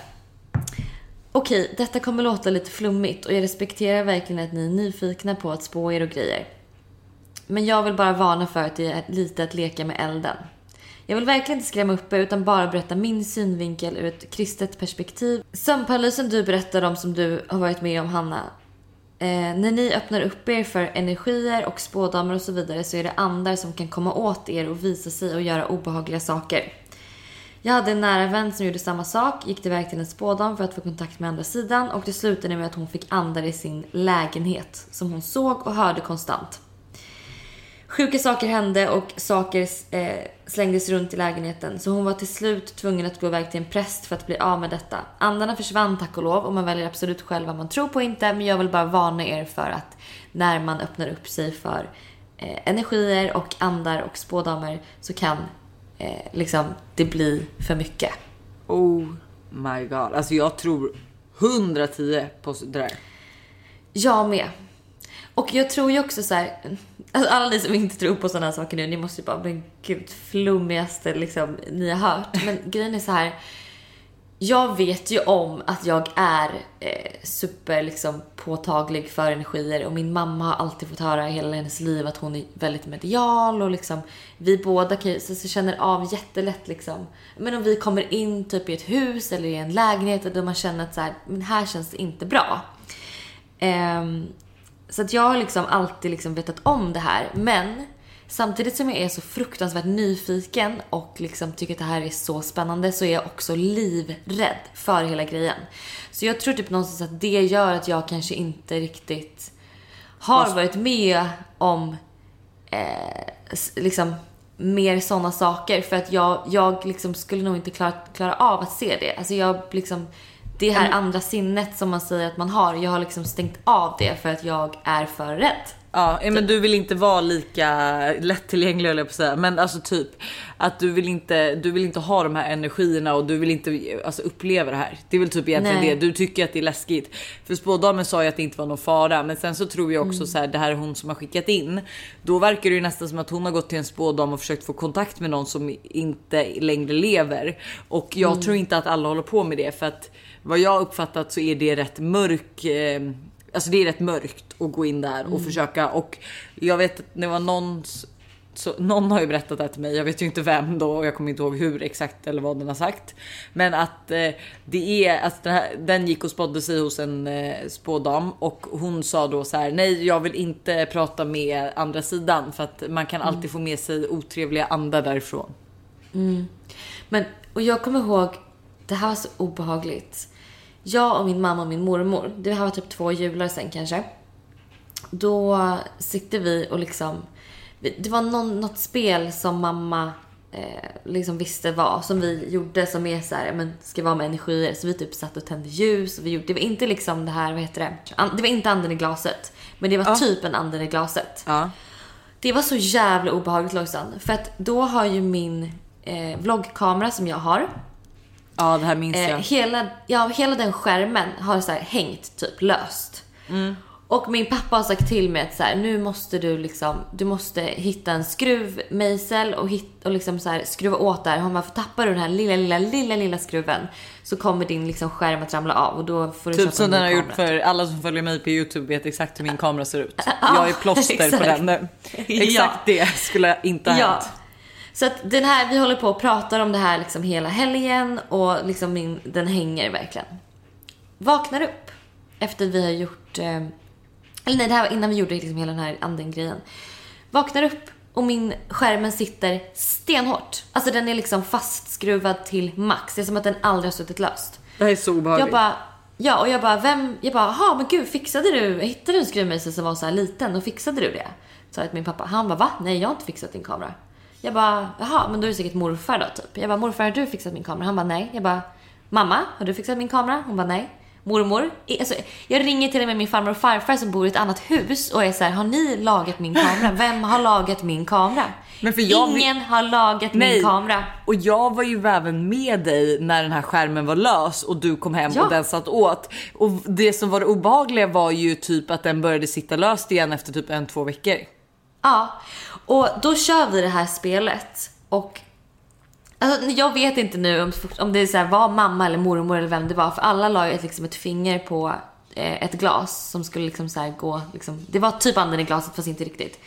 Speaker 5: Okej, detta kommer låta lite flummigt, och jag respekterar verkligen att ni är nyfikna på att spå er och grejer. Men jag vill bara varna för att det är lite att leka med elden. Jag vill verkligen inte skrämma upp er, utan bara berätta min synvinkel ur ett kristet perspektiv. Sömnparalysen du berättar om, som du har varit med om, Hanna. Eh, när ni öppnar upp er för energier och spådamer och så vidare, så är det andar som kan komma åt er och visa sig och göra obehagliga saker. Jag hade en nära vän som gjorde samma sak, gick iväg till en spådam för att få kontakt med andra sidan, och det slutade med att hon fick andar i sin lägenhet som hon såg och hörde konstant. Sjuka saker hände och saker eh, slängdes runt i lägenheten, så hon var till slut tvungen att gå iväg till en präst för att bli av med detta. Andarna försvann tack och lov, och man väljer absolut själv vad man tror på inte, men jag vill bara varna er för att när man öppnar upp sig för eh, energier och andar och spådamer, så kan eh, liksom det bli för mycket.
Speaker 4: Oh my god, alltså jag tror hundratio på det där.
Speaker 5: Jag med. Och jag tror ju också så här, alltså alla ni som inte tror på sådana här saker nu, ni måste ju bara, men gud, flummigaste liksom ni har hört. Men grejen är så här, jag vet ju om att jag är eh, super liksom påtaglig för energier, och min mamma har alltid fått höra i hela hennes liv att hon är väldigt medial, och liksom vi båda kan, så, så känner av jättelätt liksom. Men om vi kommer in typ i ett hus eller i en lägenhet och då man känner att så här, men här känns det inte bra. Ehm, så att jag har liksom alltid liksom vetat om det här, men samtidigt som jag är så fruktansvärt nyfiken och liksom tycker att det här är så spännande, så är jag också livrädd för hela grejen. Så jag tror typ någonstans att det gör att jag kanske inte riktigt har varit med om eh, liksom mer sådana saker. För att jag, jag liksom skulle nog inte klara, klara av att se det. Alltså jag liksom, det här andra sinnet som man säger att man har, jag har liksom stängt av det för att jag är för rädd.
Speaker 4: Ja, men du vill inte vara lika lättillgänglig, eller på att säga. Men alltså typ att du vill inte du vill inte ha de här energierna, och du vill inte alltså uppleva det här. Det är väl typ egentligen
Speaker 5: Nej.
Speaker 4: det. Du tycker att det är läskigt. För spådamen sa ju att det inte var någon fara, men sen så tror jag också
Speaker 5: mm.
Speaker 4: så här, det här är hon som har skickat in. Då verkar det ju nästan som att hon har gått till en spådam och försökt få kontakt med någon som inte längre lever. Och jag mm. tror inte att alla håller på med det, för att vad jag har uppfattat så är det rätt mörk eh, Alltså det är rätt mörkt att gå in där och mm. försöka. Och jag vet att det var någon, så, någon har ju berättat det här till mig. Jag vet ju inte vem då, och jag kommer inte ihåg hur exakt eller vad den har sagt. Men att eh, det är alltså den, här, den gick och spådde sig hos en eh, spådam, och hon sa då så här: nej, jag vill inte prata med andra sidan, för att man kan mm. alltid få med sig otrevliga andar därifrån.
Speaker 5: Mm. Men, och jag kommer ihåg, det här var så obehagligt. Jag och min mamma och min mormor, det här var typ två jular sen kanske. Då sitter vi och liksom, det var någon, något spel som mamma eh, liksom visste vad, som vi gjorde, som är så här, men ska vara med energier. Så vi typ satt och tände ljus, och vi gjorde, det var inte liksom det här, vad heter det? Det var inte anden i glaset, men det var ja. typ en anden i glaset.
Speaker 4: Ja.
Speaker 5: Det var så jävla obehagligt, Lojsan. För att då har ju min eh, vloggkamera som jag har,
Speaker 4: ja, det här minns jag.
Speaker 5: Eh, hela, ja, hela den skärmen har så här hängt typ löst.
Speaker 4: Mm.
Speaker 5: Och min pappa har sagt till mig att så här, nu måste du liksom, du måste hitta en skruvmejsel och, hit, och liksom så här, skruva åt där. Om man får tappa den här lilla, lilla, lilla, lilla skruven, så kommer din liksom skärm att ramla av, och då får du
Speaker 4: typ
Speaker 5: köpa
Speaker 4: som
Speaker 5: en
Speaker 4: den har
Speaker 5: kamera.
Speaker 4: gjort för alla som följer mig på YouTube, vet exakt hur min kamera ser ut.
Speaker 5: Ja,
Speaker 4: jag är plåster
Speaker 5: exakt.
Speaker 4: på den nu. Exakt
Speaker 5: ja.
Speaker 4: det skulle inte ha
Speaker 5: ja.
Speaker 4: hänt.
Speaker 5: Så att den här, vi håller på och pratar om det här liksom hela helgen, och liksom min, den hänger verkligen. Vaknar upp efter vi har gjort, eh, eller nej, det här var innan vi gjorde liksom hela den här anden grejen. Vaknar upp och min skärmen sitter stenhårt. Alltså den är liksom fastskruvad till max. Det är som att den aldrig har suttit löst.
Speaker 4: Det här är så obehagligt.
Speaker 5: Jag bara, ja, och jag bara, vem, jag bara, ha men gud, fixade du, hittade du en skruvmejsel som var så här liten, och fixade du det? Så att min pappa, han bara, va? Nej, jag har inte fixat din kamera. Jag bara, jaha, men då är det säkert morfar då typ. Jag bara, morfar, har du fixat min kamera? Han bara, nej. Jag bara, mamma, har du fixat min kamera? Hon bara, nej. Mormor, alltså, jag ringer till och med min farmor och farfar som bor i ett annat hus och är så här, har ni lagat min kamera? Vem har lagat min kamera?
Speaker 4: Men för jag
Speaker 5: Ingen
Speaker 4: vill...
Speaker 5: har lagat nej. min kamera.
Speaker 4: Och jag var ju även med dig när den här skärmen var lös och du kom hem ja. och den satt åt. Och det som var det obehagliga var ju typ att den började sitta löst igen efter typ en, två veckor.
Speaker 5: Ja, och då kör vi det här spelet. Och alltså, jag vet inte nu om, om det är så här, var mamma eller mormor eller vem det var. För alla la ju ett, liksom ett finger på eh, ett glas som skulle liksom så här gå liksom, det var typ anden i glaset fast inte riktigt.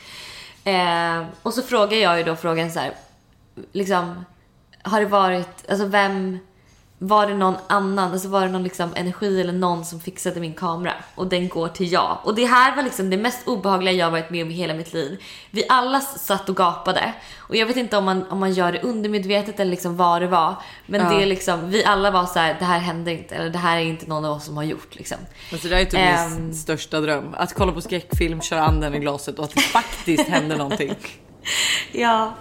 Speaker 5: eh, Och så frågar jag ju då frågan så här, liksom, har det varit, alltså vem, var det någon annan, alltså var det någon liksom energi eller någon som fixade min kamera? Och den går till jag. Och det här var liksom det mest obehagliga jag varit med om i hela mitt liv. Vi alla satt och gapade. Och jag vet inte om man, om man gör det undermedvetet eller liksom vad det var. Men ja. det är liksom, vi alla var så här, det här hände inte. Eller det här är inte någon av oss som har gjort liksom.
Speaker 4: Alltså det är typ um, min största dröm. Att kolla på skräckfilm, köra anden i glaset och att det faktiskt händer någonting.
Speaker 5: Ja.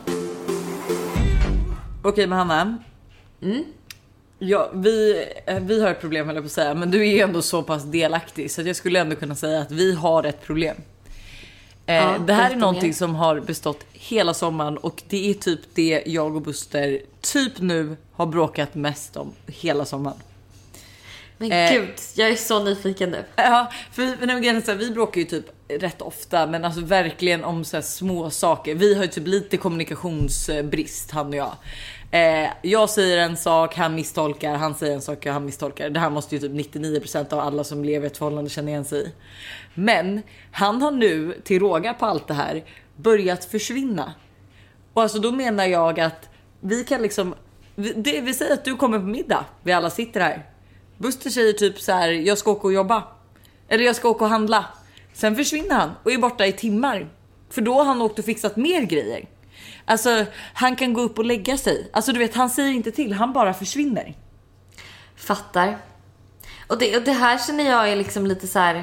Speaker 4: Okej, men Hanna. Mm. Ja, vi, vi har ett problem, eller på att säga, men du är ändå så pass delaktig så att jag skulle ändå kunna säga att vi har ett problem. Ja, eh, det här är någonting som har bestått hela sommaren och det är typ det jag och Buster typ nu har bråkat mest om hela sommaren.
Speaker 5: Men
Speaker 4: Eh,
Speaker 5: gud, jag är så nyfiken nu.
Speaker 4: Ja, för vi, vi bråkar ju typ rätt ofta, men alltså verkligen om så här små saker. Vi har ju typ lite kommunikationsbrist, han och jag. Eh, jag säger en sak, han misstolkar, han säger en sak och han misstolkar. Det här måste ju typ nittionio procent av alla som lever i ett förhållande känna igen sig i. Men han har nu till råga på allt det här börjat försvinna. Och alltså då menar jag att vi kan liksom, det vi säger att du kommer på middag, vi alla sitter här. Buster säger typ så här: jag ska åka och jobba. Eller jag ska åka och handla. Sen försvinner han och är borta i timmar. För då har han åkt och fixat mer grejer. Alltså han kan gå upp och lägga sig. Alltså du vet, han säger inte till, han bara försvinner.
Speaker 5: Fattar. Och det, och det här känner jag är liksom lite så här.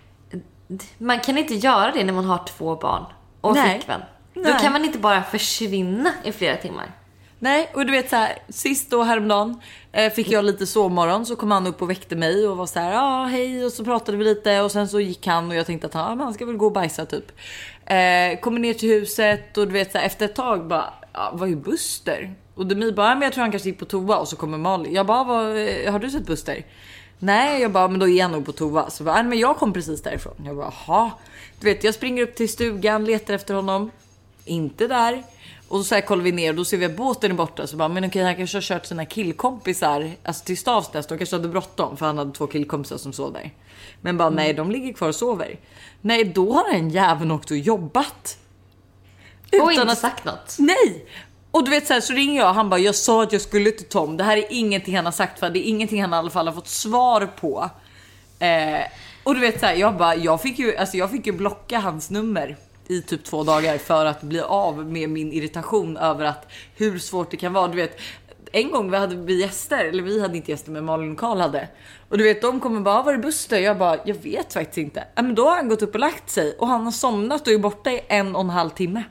Speaker 5: Man kan inte göra det när man har två barn och
Speaker 4: Nej.
Speaker 5: flickvän. Då
Speaker 4: Nej.
Speaker 5: kan man inte bara försvinna i flera timmar.
Speaker 4: Nej, och du vet så här, sist då häromdagen eh, fick jag lite sovmorgon, så kom han upp och väckte mig och var så här: ja, hej, och så pratade vi lite och sen så gick han och jag tänkte att han, han ska väl gå och bajsa typ. Eh, kommer ner till huset och du vet så här, efter ett tag bara, ja, vad är Buster? Och Demi bara, men jag tror han kanske gick på toa, och så kommer Malin. Jag bara, vad, har du sett Buster? Nej, jag bara, men då är han nog på toa. Så bara, men jag kom precis därifrån. Jag bara, jaha. Du vet, jag springer upp till stugan, letar efter honom. Inte där. Och så, så här kollar vi ner och då ser vi att båten är borta. Så bara, men okej, han kanske har kört sina killkompisar alltså till Stavsnäs. De kanske hade bråttom för han hade två killkompisar som sov där. Men bara, nej, de ligger kvar och sover. Nej, då har en jäveln också jobbat.
Speaker 5: Utan och inte
Speaker 4: att...
Speaker 5: sagt något.
Speaker 4: Nej. Och du vet så här, så ringer jag, han bara, jag sa att jag skulle till Tom. Det här är ingenting han har sagt, för det är ingenting han i alla fall har fått svar på. Eh, och du vet så här, jag bara, jag fick ju, alltså jag fick ju blocka hans nummer i typ två dagar för att bli av med min irritation över att hur svårt det kan vara. Du vet, en gång vi hade vi gäster, eller vi hade inte gäster, men Malin och Karl hade. Och du vet, de kommer bara, var är Buster? Jag bara, jag vet faktiskt inte. Ja, men då har han gått upp och lagt sig och han har somnat och är borta i en och en halv timme.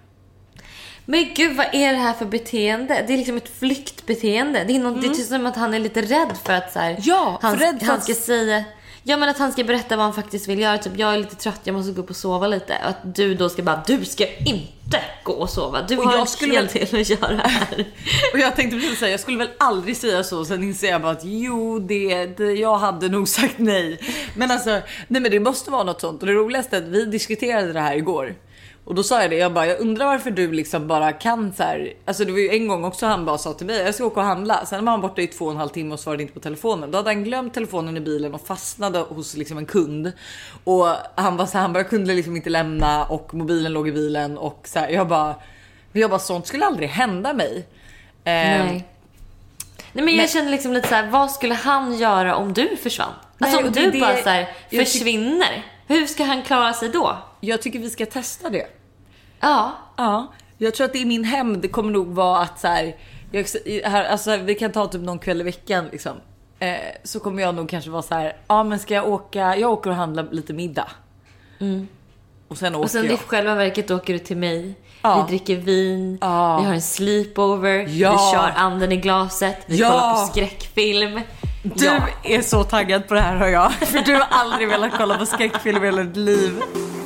Speaker 5: Men gud, vad är det här för beteende? Det är liksom ett flyktbeteende. Det är, någon, mm. det är som att han är lite rädd för att så här,
Speaker 4: ja,
Speaker 5: han,
Speaker 4: rädd för
Speaker 5: han
Speaker 4: att...
Speaker 5: ska säga... Ja, men att han ska berätta vad han faktiskt vill göra. Typ, jag är lite trött, jag måste gå upp och sova lite. Att du då ska bara, du ska inte gå och sova. Du och har jag skulle en hel del att göra här.
Speaker 4: Och jag tänkte precis säga, jag skulle väl aldrig säga så. Sen inser jag bara att jo, det, det, jag hade nog sagt nej. Men alltså, nej, men det måste vara något sånt. Och det roligaste är att vi diskuterade det här igår. Och då sa jag det, jag bara, jag undrar varför du liksom bara kan så här. Alltså det var ju en gång också han bara sa till mig, jag ska åka och handla. Sen var han borta i två och en halv timme och svarade inte på telefonen. Då hade han glömt telefonen i bilen och fastnade hos liksom en kund. Och han var så här, han bara kunde liksom inte lämna och mobilen låg i bilen. Och så här, jag bara, jag bara, sånt skulle aldrig hända mig.
Speaker 5: Nej. Nej, men jag men, känner liksom lite så här, vad skulle han göra om du försvann? Alltså nej, om du det, bara så här, försvinner, hur ska han klara sig då?
Speaker 4: Jag tycker vi ska testa det.
Speaker 5: Ja.
Speaker 4: Ja, jag tror att det är min hem. Det kommer nog vara att så här, jag, här alltså, vi kan ta typ någon kväll i veckan liksom. Eh, så kommer jag nog kanske vara så här, ja men ska jag åka, jag åker och handla lite middag.
Speaker 5: Mm.
Speaker 4: Och sen åker
Speaker 5: och sen
Speaker 4: jag.
Speaker 5: I själva verket åker du till mig.
Speaker 4: Ja.
Speaker 5: Vi dricker vin,
Speaker 4: ja.
Speaker 5: Vi har en sleepover,
Speaker 4: ja.
Speaker 5: Vi kör anden i glaset, vi
Speaker 4: ja.
Speaker 5: kollar på skräckfilm.
Speaker 4: Du
Speaker 5: ja.
Speaker 4: är så taggad på det här, hör jag. För du har aldrig velat kolla på skräckfilm i hela ditt liv.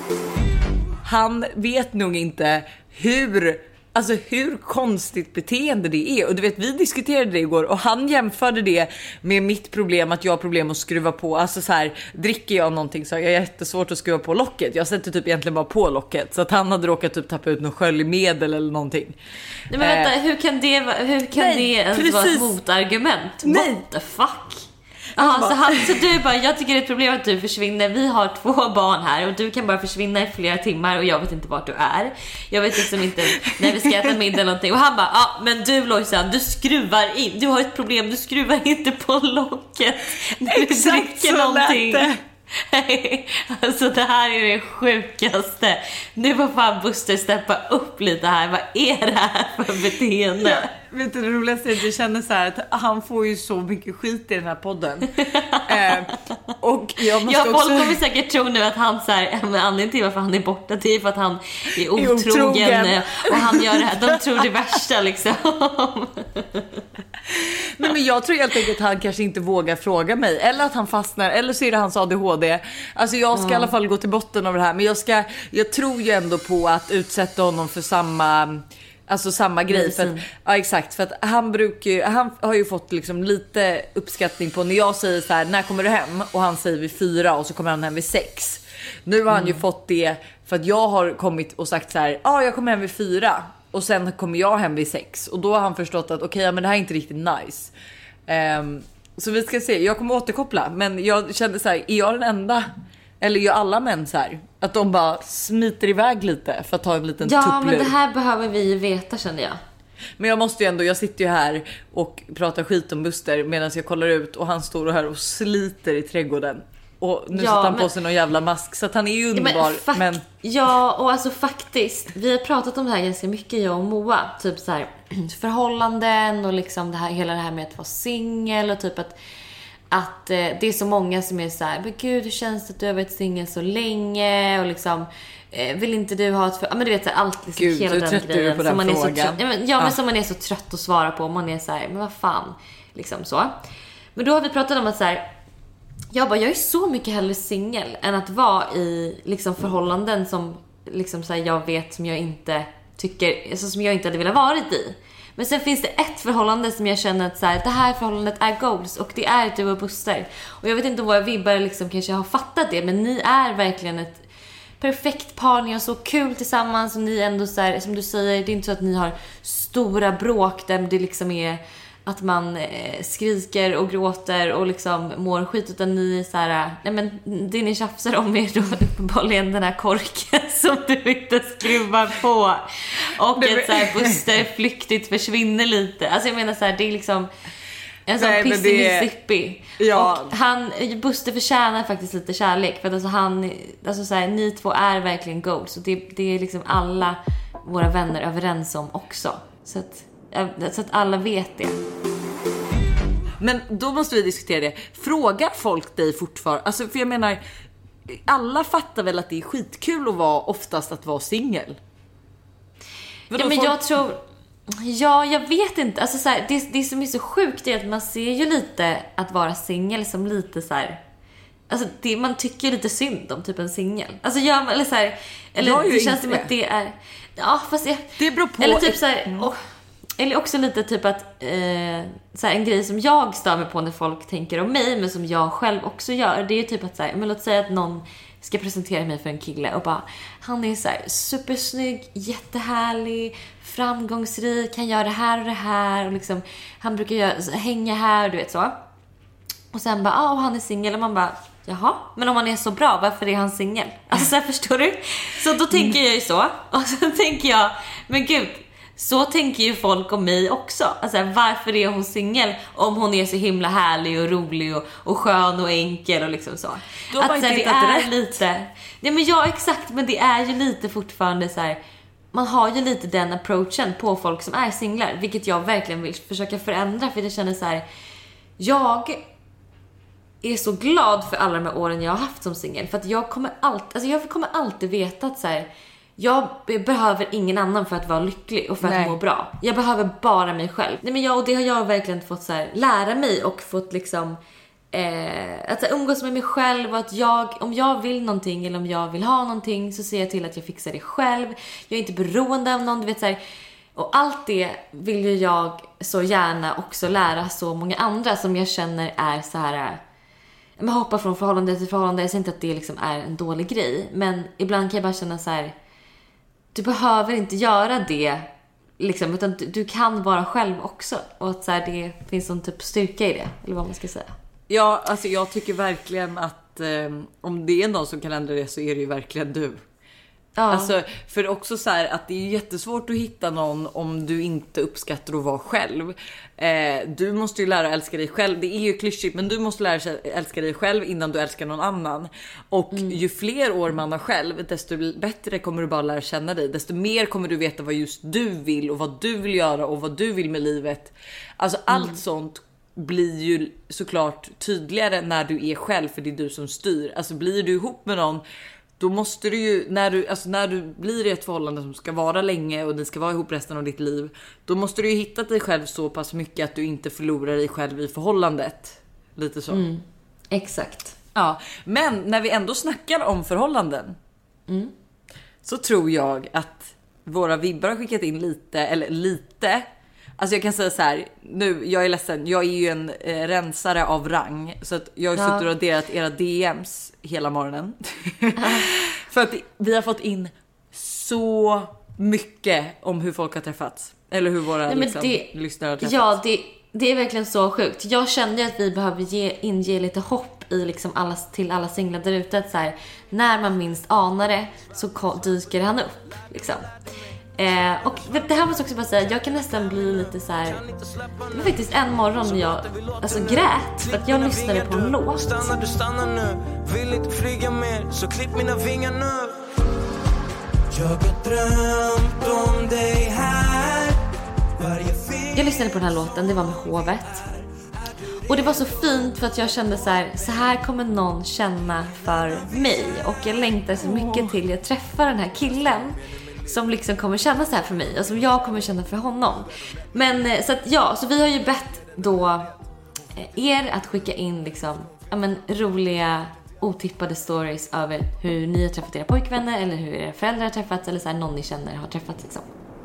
Speaker 4: Han vet nog inte hur, alltså hur konstigt beteende det är. Och du vet, vi diskuterade det igår och han jämförde det med mitt problem, att jag har problem att skruva på. Alltså så här, dricker jag någonting så jag är jättesvårt att skruva på locket. Jag sätter typ egentligen bara på locket. Så att han hade råkat typ tappa ut någon sköljmedel eller någonting.
Speaker 5: Nej, men vänta, eh, hur kan det, hur kan nej, det ens vara ett motargument?
Speaker 4: Nej.
Speaker 5: What the fuck? Aha, så, han, så du bara, jag tycker det är ett problem att du försvinner. Vi har två barn här och du kan bara försvinna i flera timmar och jag vet inte vart du är. Jag vet liksom inte när vi ska äta middag eller någonting. Och han bara, ja men du Lojsan, du skruvar in. Du har ett problem, du skruvar inte på locket när du
Speaker 4: exakt
Speaker 5: dricker någonting. Alltså det här är det sjukaste. Nu får fan Buster steppa upp lite här. Vad är det här för beteende?
Speaker 4: Ja, vet du, det roligaste är att jag känner så här att han får ju så mycket skit i den här podden. eh, och jag måste
Speaker 5: ja, folk
Speaker 4: också...
Speaker 5: kommer säkert tro nu att han så här, men anledningen till varför han är borta, det är för att han är otrogen,
Speaker 4: otrogen.
Speaker 5: Och han gör det här. De tror det värsta liksom.
Speaker 4: Nej, men jag tror helt enkelt att han kanske inte vågar fråga mig. Eller att han fastnar, eller så är det hans A D H D. Alltså jag ska mm. i alla fall gå till botten av det här. Men jag, ska, jag tror ju ändå på att utsätta honom för samma Alltså samma grej för att, ja exakt, för att han brukar ju, han har ju fått liksom lite uppskattning på när jag säger så här, när kommer du hem? Och han säger vid fyra och så kommer han hem vid sex. Nu har han mm. ju fått det för att jag har kommit och sagt så här, ja ah, jag kommer hem vid fyra och sen kommer jag hem vid sex och då har han förstått att okej, okay, ja, men det här är inte riktigt nice. Um, så vi ska se, jag kommer återkoppla, men jag kände så här, är jag den enda eller gör alla män så här att de bara smiter iväg lite för att ta en liten
Speaker 5: ja,
Speaker 4: tupplur?
Speaker 5: Ja, men det här behöver vi ju veta, känner jag.
Speaker 4: Men jag måste ju ändå, jag sitter ju här och pratar skit om Buster medan jag kollar ut och han står här och sliter i trädgården. Och nu ja, sätter han men... på sig någon jävla mask så att han är ju underbar. Ja, men,
Speaker 5: men...
Speaker 4: men...
Speaker 5: ja, och alltså faktiskt, vi har pratat om det här ganska mycket, jag och Moa. Typ så här, förhållanden och liksom det här, hela det här med att vara singel och typ att Att eh, det är så många som är så här, men gud, hur känns det att du har varit singel så länge? Och liksom, eh, vill inte du ha ett för... Ja, men du vet, så här, allt liksom,
Speaker 4: gud,
Speaker 5: hela den grejen.
Speaker 4: På den
Speaker 5: man är så
Speaker 4: frågan.
Speaker 5: trött, ja, men, ja, men som man är så trött att svara på. Man är så här, men vad fan, liksom så. Men då har vi pratat om att så här, jag bara, jag är så mycket hellre singel än att vara i liksom förhållanden som liksom så här, jag vet som jag inte tycker, alltså, som jag inte hade velat varit i. Men sen finns det ett förhållande som jag känner att så här, det här förhållandet är goals och det är du och Buster. Och jag vet inte om våra vibbar liksom kanske har fattat det, men ni är verkligen ett perfekt par, ni har så kul tillsammans och ni är ändå så här, som du säger, det är inte så att ni har stora bråk där det liksom är att man eh, skriker och gråter och liksom mår skit, utan ni är så här, nej men det ni tjafsar om är då uppenbarligen den här korken som du inte skruvar på och nej, att så här, Buster flyktigt försvinner lite. Alltså jag menar så här, det är liksom en sån pissig Mississippi. Ja. Och han, Buster förtjänar faktiskt lite kärlek för att alltså han, alltså så här, ni två är verkligen goals och det, det är liksom alla våra vänner överens om också. Så att Så att alla vet det.
Speaker 4: Men då måste vi diskutera det. Frågar folk dig fortfarande? Alltså för jag menar, alla fattar väl att det är skitkul att vara, oftast att vara singel.
Speaker 5: Ja, men folk... jag tror... Ja, jag vet inte. Alltså så här, det, det som är så sjukt är att man ser ju lite att vara singel som lite så här... Alltså det, man tycker lite synd om typ en singel. Alltså jag, eller så här, eller det känns som det. Att det är... Ja, fast jag...
Speaker 4: Det beror på...
Speaker 5: Eller typ så här... Mm. Oh, eller också lite typ att eh, så här, en grej som jag stör mig på när folk tänker om mig, men som jag själv också gör, det är ju typ att så här, men låt säga att någon ska presentera mig för en kille och bara, han är så här supersnygg, jättehärlig, framgångsrik, kan göra det här och det här och liksom, han brukar göra, hänga här, du vet så. Och sen bara, ah, och han är singel och man bara, jaha, men om han är så bra, varför är han singel? Alltså så här, förstår du? Så då tänker jag ju så, och så tänker jag, men gud, så tänker ju folk om mig också. Alltså varför är hon singel om hon är så himla härlig och rolig och, och skön och enkel och liksom så.
Speaker 4: Då att så här, det är rätt.
Speaker 5: Lite. Nej men ja, exakt, men det är ju lite fortfarande så här, man har ju lite den approachen på folk som är singlar, vilket jag verkligen vill försöka förändra, för jag känner så här, jag är så glad för alla de här åren jag har haft som singel, för att jag kommer alltid, alltså jag kommer alltid veta att så här, jag behöver ingen annan för att vara lycklig och för Nej. Att må bra. Jag behöver bara mig själv. Nej, men jag, och det har jag verkligen fått så här, lära mig och fått liksom eh, att så här, umgås med mig själv, och att jag, om jag vill någonting eller om jag vill ha någonting, så ser jag till att jag fixar det själv. Jag är inte beroende av någon, du vet så här. Och allt det vill ju jag så gärna också lära så många andra som jag känner är så här, man hoppar från förhållande till förhållande. Jag säger inte att det liksom är en dålig grej, men ibland kan jag bara känna så här, du behöver inte göra det liksom, utan du, du kan vara själv också, och att så här, det finns en typ styrka i det, eller vad man ska säga.
Speaker 4: Ja, alltså jag tycker verkligen att eh, om det är någon som kan ändra det, så är det ju verkligen du. Ja. Alltså, för också så här att det är jättesvårt att hitta någon om du inte uppskattar att vara själv. Eh, du måste ju lära att älska dig själv. Det är ju klyschigt, men du måste lära sig älska dig själv innan du älskar någon annan. Och mm. ju fler år man har själv, desto bättre kommer du bara lära känna dig. Desto mer kommer du veta vad just du vill och vad du vill göra och vad du vill med livet. Alltså mm. allt sånt blir ju såklart tydligare när du är själv, för det är du som styr. Alltså blir du ihop med någon, då måste du ju, när du, alltså när du blir i ett förhållande som ska vara länge och ni ska vara ihop resten av ditt liv, då måste du ju hitta dig själv så pass mycket att du inte förlorar dig själv i förhållandet. Lite så.
Speaker 5: Mm, exakt.
Speaker 4: Ja, men när vi ändå snackar om förhållanden, mm. så tror jag att våra vibbar har skickat in lite, eller lite. Alltså jag kan säga så här, nu, jag är ledsen, jag är ju en eh, rensare av rang. Så att jag har ja. suttit och raderat era D Ms hela morgonen. För att vi har fått in så mycket om hur folk har träffats. Eller hur våra Nej, liksom, det, lyssnare har träffats.
Speaker 5: Ja, det, det är verkligen så sjukt. Jag kände att vi behöver ge, inge lite hopp i liksom alla, till alla singlar där ute. Att så här, när man minst anar det så dyker han upp. Liksom. Eh, och det här måste också bara säga, jag kan nästan bli lite så här. Det var faktiskt en morgon när jag alltså grät för att jag lyssnade på en låt.
Speaker 6: Stanna, du stannar nu. Vill inte flyga mer, så klipp mina vingar nu. Jag har drömt om dig här.
Speaker 5: Jag lyssnade på den här låten, det var med Hovet. Och det var så fint för att jag kände så här, så här kommer någon känna för mig. Och jag längtar så mycket till jag träffar den här killen som liksom kommer känna så här för mig och som jag kommer känna för honom. Men så att ja, så vi har ju bett då er att skicka in liksom, ja men roliga otippade stories över hur ni har träffat era pojkvänner eller hur era föräldrar har träffats eller så här, någon ni känner har träffats liksom.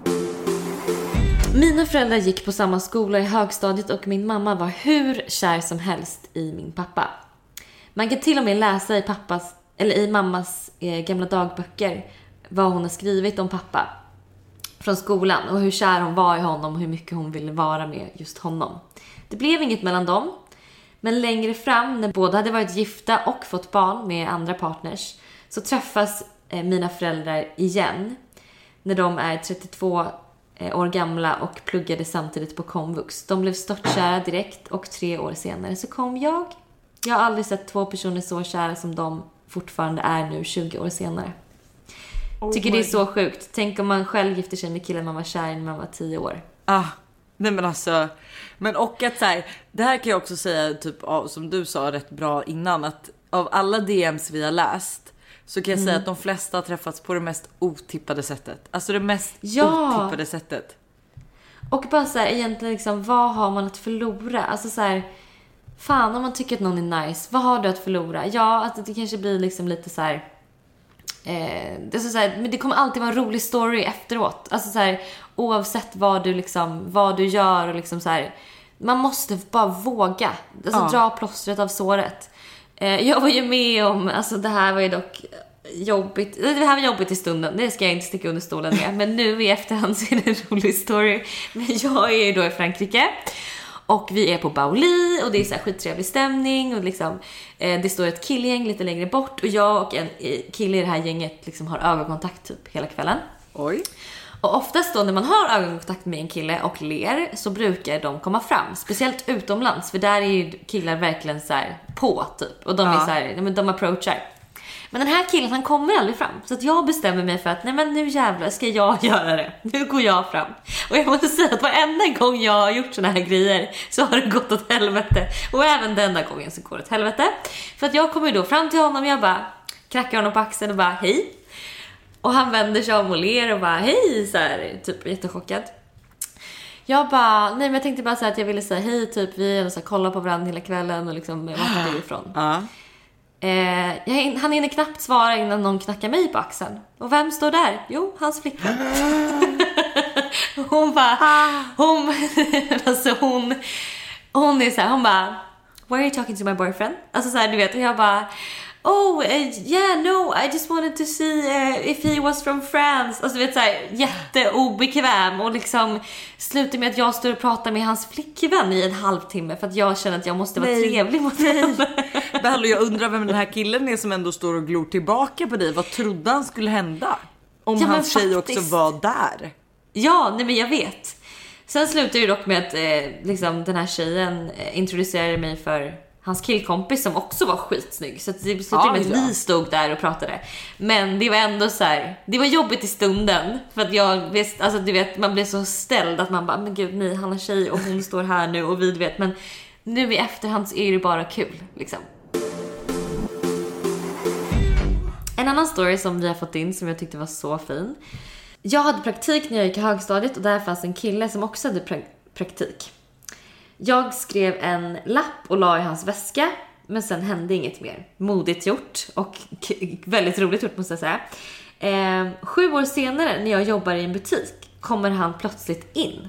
Speaker 5: Mina föräldrar gick på samma skola i högstadiet och min mamma var hur kär som helst i min pappa. Man kan till och med läsa i pappas eller i mammas eh, gamla dagböcker vad hon har skrivit om pappa från skolan och hur kär hon var i honom och hur mycket hon ville vara med just honom. Det blev inget mellan dem, men längre fram när båda hade varit gifta och fått barn med andra partners så träffas eh, mina föräldrar igen när de är trettiotvå år gamla och pluggade samtidigt på komvux. De blev störtkära direkt och tre år senare så kom jag. Jag har aldrig sett två personer så kära som de fortfarande är nu tjugo år senare. Oh Tycker det är så sjukt. Tänk om man själv gifter sig med killen man var kär när man var tio år.
Speaker 4: Ah, nej men alltså. Men och att så här, det här kan jag också säga typ som du sa rätt bra innan att av alla D Ms vi har läst så kan jag mm. säga att de flesta har träffats på det mest otippade sättet. Alltså det mest ja. otippade sättet.
Speaker 5: Och bara så här, egentligen liksom, vad har man att förlora? Alltså så här, fan om man tycker att någon är nice, vad har du att förlora? Ja, att det kanske blir liksom lite så här, eh, det är så här, men det kommer alltid vara en rolig story efteråt. Alltså så här, oavsett vad du liksom, vad du gör och liksom så här, man måste bara våga. Alltså ja. dra plåstret av såret. Jag var ju med om, alltså det här var ju dock jobbigt. Det här var jobbigt i stunden, det ska jag inte sticka under stolen med. Men nu i efterhand så är det en rolig story. Men jag är ju då i Frankrike och vi är på Bauli och det är så här skittrevlig stämning och liksom, eh, det står ett killgäng lite längre bort och jag och en kille i det här gänget liksom har ögonkontakt typ hela kvällen.
Speaker 4: Oj.
Speaker 5: Och oftast då när man har ögonkontakt med en kille och ler så brukar de komma fram. Speciellt utomlands, för där är ju killar verkligen så här på typ. Och de ja. är så här, men de approachar. Men den här killen, han kommer aldrig fram. Så att jag bestämmer mig för att nej men nu jävlar ska jag göra det. Nu går jag fram. Och jag måste säga att varenda gång jag har gjort såna här grejer så har det gått åt helvete. Och även denna gången så går det åt helvete. För att jag kommer då fram till honom och jag bara knackar honom på axeln och bara hej. Och han vänder sig om och ler och bara hej så här, typ jättechockad. Jag bara, nej men jag tänkte bara så här att jag ville säga hej typ, vi har så här, kollat på varandra hela kvällen och liksom vart är ifrån.
Speaker 4: Ja.
Speaker 5: Eh, jag, han hinner knappt svara innan någon knackar mig på axeln. Och vem står där? Jo, hans flickvän. Hon bara, hon, alltså hon, hon är så här, hon bara, why are you talking to my boyfriend? Alltså så här, du vet, och jag bara, oh, uh, yeah, no, I just wanted to see uh, if he was from France. Alltså, vet, så här, jätteobekväm. Och liksom slutar med att jag står och pratar med hans flickvän i en halvtimme för att jag känner att jag måste vara Nej. trevlig mot honom.
Speaker 4: Behåll, jag undrar vem den här killen är som ändå står och glor tillbaka på dig. Vad trodde han skulle hända? Om ja, hans tjej också var där.
Speaker 5: Ja, nej men jag vet. Sen slutar det dock med att eh, liksom, den här tjejen eh, introducerade mig för hans killkompis som också var skitsnygg. Så det slutade ja, med att ja. vi stod där och pratade. Men det var ändå så här, det var jobbigt i stunden. För att jag visst, alltså du vet, man blev så ställd att man bara, men gud nej, han har tjej och hon står här nu och vi vet. Men nu i efterhand så är det bara kul liksom. En annan story som vi har fått in som jag tyckte var så fin. Jag hade praktik när jag gick i högstadiet och där fanns en kille som också hade pra- praktik. Jag skrev en lapp och la i hans väska, men sen hände inget mer. Modigt gjort och k- väldigt roligt gjort måste jag säga. Eh, sju år senare när jag jobbar i en butik kommer han plötsligt in.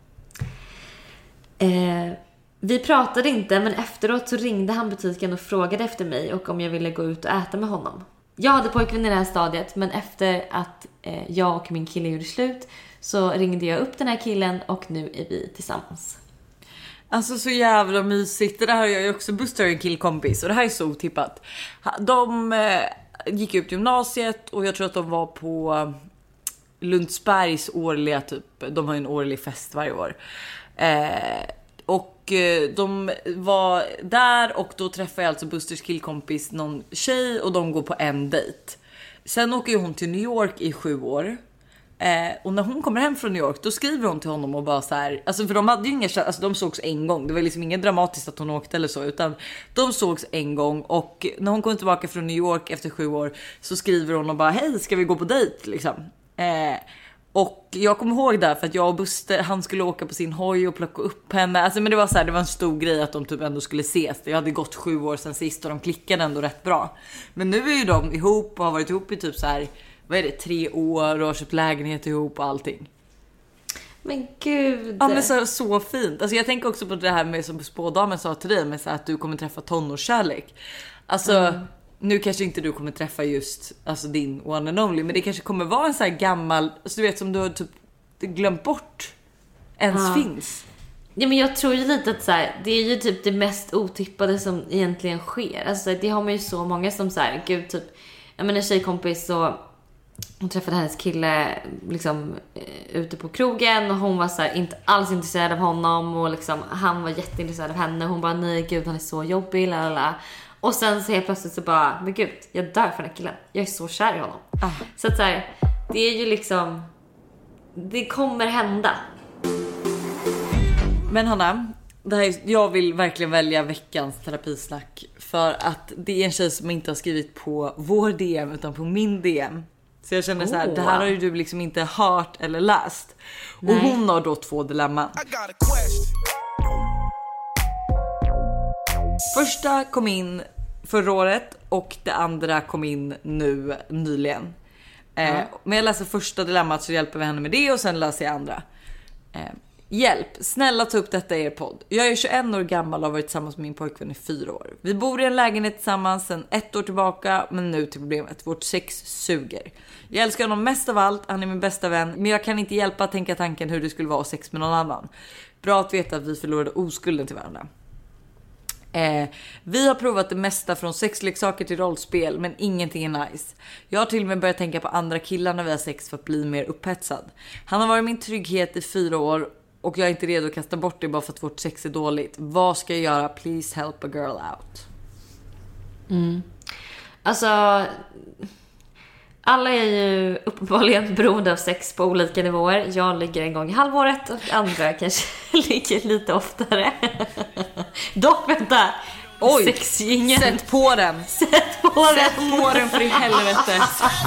Speaker 5: Eh, vi pratade inte, men efteråt så ringde han butiken och frågade efter mig och om jag ville gå ut och äta med honom. Jag hade pojkvän i det här stadiet, men efter att eh, jag och min kille gjorde slut så ringde jag upp den här killen och nu är vi tillsammans.
Speaker 4: Alltså så jävla mysigt. Det där har jag ju också. Buster en killkompis och det här är så otippat. De eh, gick upp gymnasiet och jag tror att de var på Lundsbergs årliga typ. De har ju en årlig fest varje år. Eh, och eh, de var där och då träffade jag alltså Busters killkompis någon tjej och de går på en dejt. Sen åker ju hon till New York i sju år. Eh, och när hon kommer hem från New York då skriver hon till honom och bara så här, alltså för de hade ju inga, alltså de sågs en gång, det var liksom inget dramatiskt att hon åkte eller så, utan de sågs en gång och när hon kommer tillbaka från New York efter sju år så skriver hon och bara hej, ska vi gå på dejt liksom. Eh, och jag kommer ihåg där för att jag och Buster, han skulle åka på sin hoj och plocka upp henne, alltså men det var så här, det var en stor grej att de typ ändå skulle ses. Det hade gått sju år sedan sist och de klickade ändå rätt bra. Men nu är ju de ihop och har varit ihop i typ så här, vad är det, tre år och har köpt lägenhet ihop och allting.
Speaker 5: Men gud.
Speaker 4: Ja men så, så fint. Alltså jag tänker också på det här med som spådamen sa till dig, med så att du kommer träffa tonårskärlek. Alltså mm. nu kanske inte du kommer träffa just alltså din one and only, men det kanske kommer vara en så här gammal, alltså du vet som du har typ glömt bort ens ja. finns.
Speaker 5: Ja men jag tror ju lite att så här, det är ju typ det mest otippade som egentligen sker. Alltså det har man ju så många som så här, gud typ, jag menar tjejkompis så hon träffade hennes kille liksom ute på krogen och hon var så här, inte alls intresserad av honom och liksom han var jätteintresserad av henne. Hon bara nej gud han är så jobbig lalala. Och sen så helt plötsligt så bara men gud jag dör för den här killen. Jag är så kär i honom. Ah. Så att så här, det är ju liksom det kommer hända.
Speaker 4: Men Hanna, det här är, jag vill verkligen välja veckans terapisnack för att det är en tjej som inte har skrivit på vår D M utan på min D M. Så jag känner oh. så här, det här har ju du liksom inte hört eller läst. Nej. Och hon har då två dilemman. Första kom in förra året och det andra kom in nu nyligen. Mm. Eh, men jag läser första dilemmat så hjälper vi henne med det och sen läser jag andra. Eh, hjälp, snälla ta upp detta i er podd. Jag är tjugoett år gammal och har varit tillsammans med min pojkvän i fyra år. Vi bor i en lägenhet tillsammans sedan ett år tillbaka, men nu till problemet. Vårt sex suger. Jag älskar honom mest av allt, han är min bästa vän, men jag kan inte hjälpa att tänka tanken hur det skulle vara sex med någon annan. Bra att veta att vi förlorade oskulden till varandra. Eh, vi har provat det mesta från sexleksaker till rollspel, men ingenting är nice. Jag har till och med börjat tänka på andra killar när vi har sex för att bli mer upphetsad. Han har varit min trygghet i fyra år och jag är inte redo att kasta bort det bara för att vårt sex är dåligt. Vad ska jag göra? Please help a girl out.
Speaker 5: Mm. Alltså alla är ju uppenbarligen beroende av sex på olika nivåer. Jag ligger en gång i halvåret och andra kanske ligger lite oftare. Dock, vänta.
Speaker 4: Oj,
Speaker 5: sexgingen.
Speaker 4: Sätt på den.
Speaker 5: Sätt på den.
Speaker 4: Sätt på den för i helvete.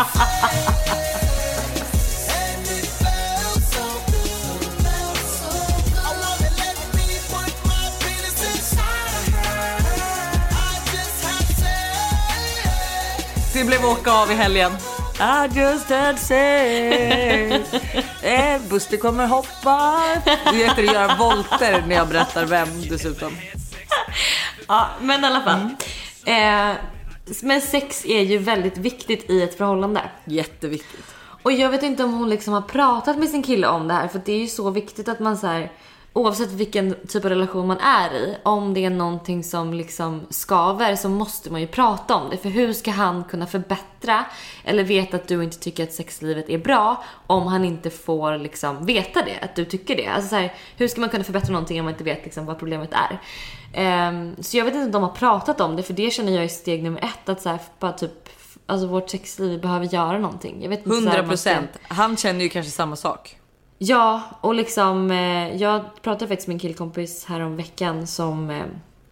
Speaker 4: Det blev åka av i helgen. I just had said eh, Buster kommer hoppa. Du vet att göra volter när jag berättar vem dessutom.
Speaker 5: Ja, men i alla fall mm. eh, men sex är ju väldigt viktigt i ett förhållande.
Speaker 4: Jätteviktigt.
Speaker 5: Och jag vet inte om hon liksom har pratat med sin kille om det här. För det är ju så viktigt att man så här, oavsett vilken typ av relation man är i, om det är någonting som liksom skaver så måste man ju prata om det. För hur ska han kunna förbättra eller veta att du inte tycker att sexlivet är bra om han inte får liksom veta det, att du tycker det. Alltså så här, hur ska man kunna förbättra någonting om man inte vet liksom vad problemet är? Um, så jag vet inte om de har pratat om det, för det känner jag är steg nummer ett, att så här, bara typ, alltså vårt sexliv behöver göra någonting. Jag vet inte,
Speaker 4: hundra procent. Han känner ju kanske samma sak.
Speaker 5: Ja, och liksom eh, jag pratade faktiskt med en killkompis här om veckan som eh,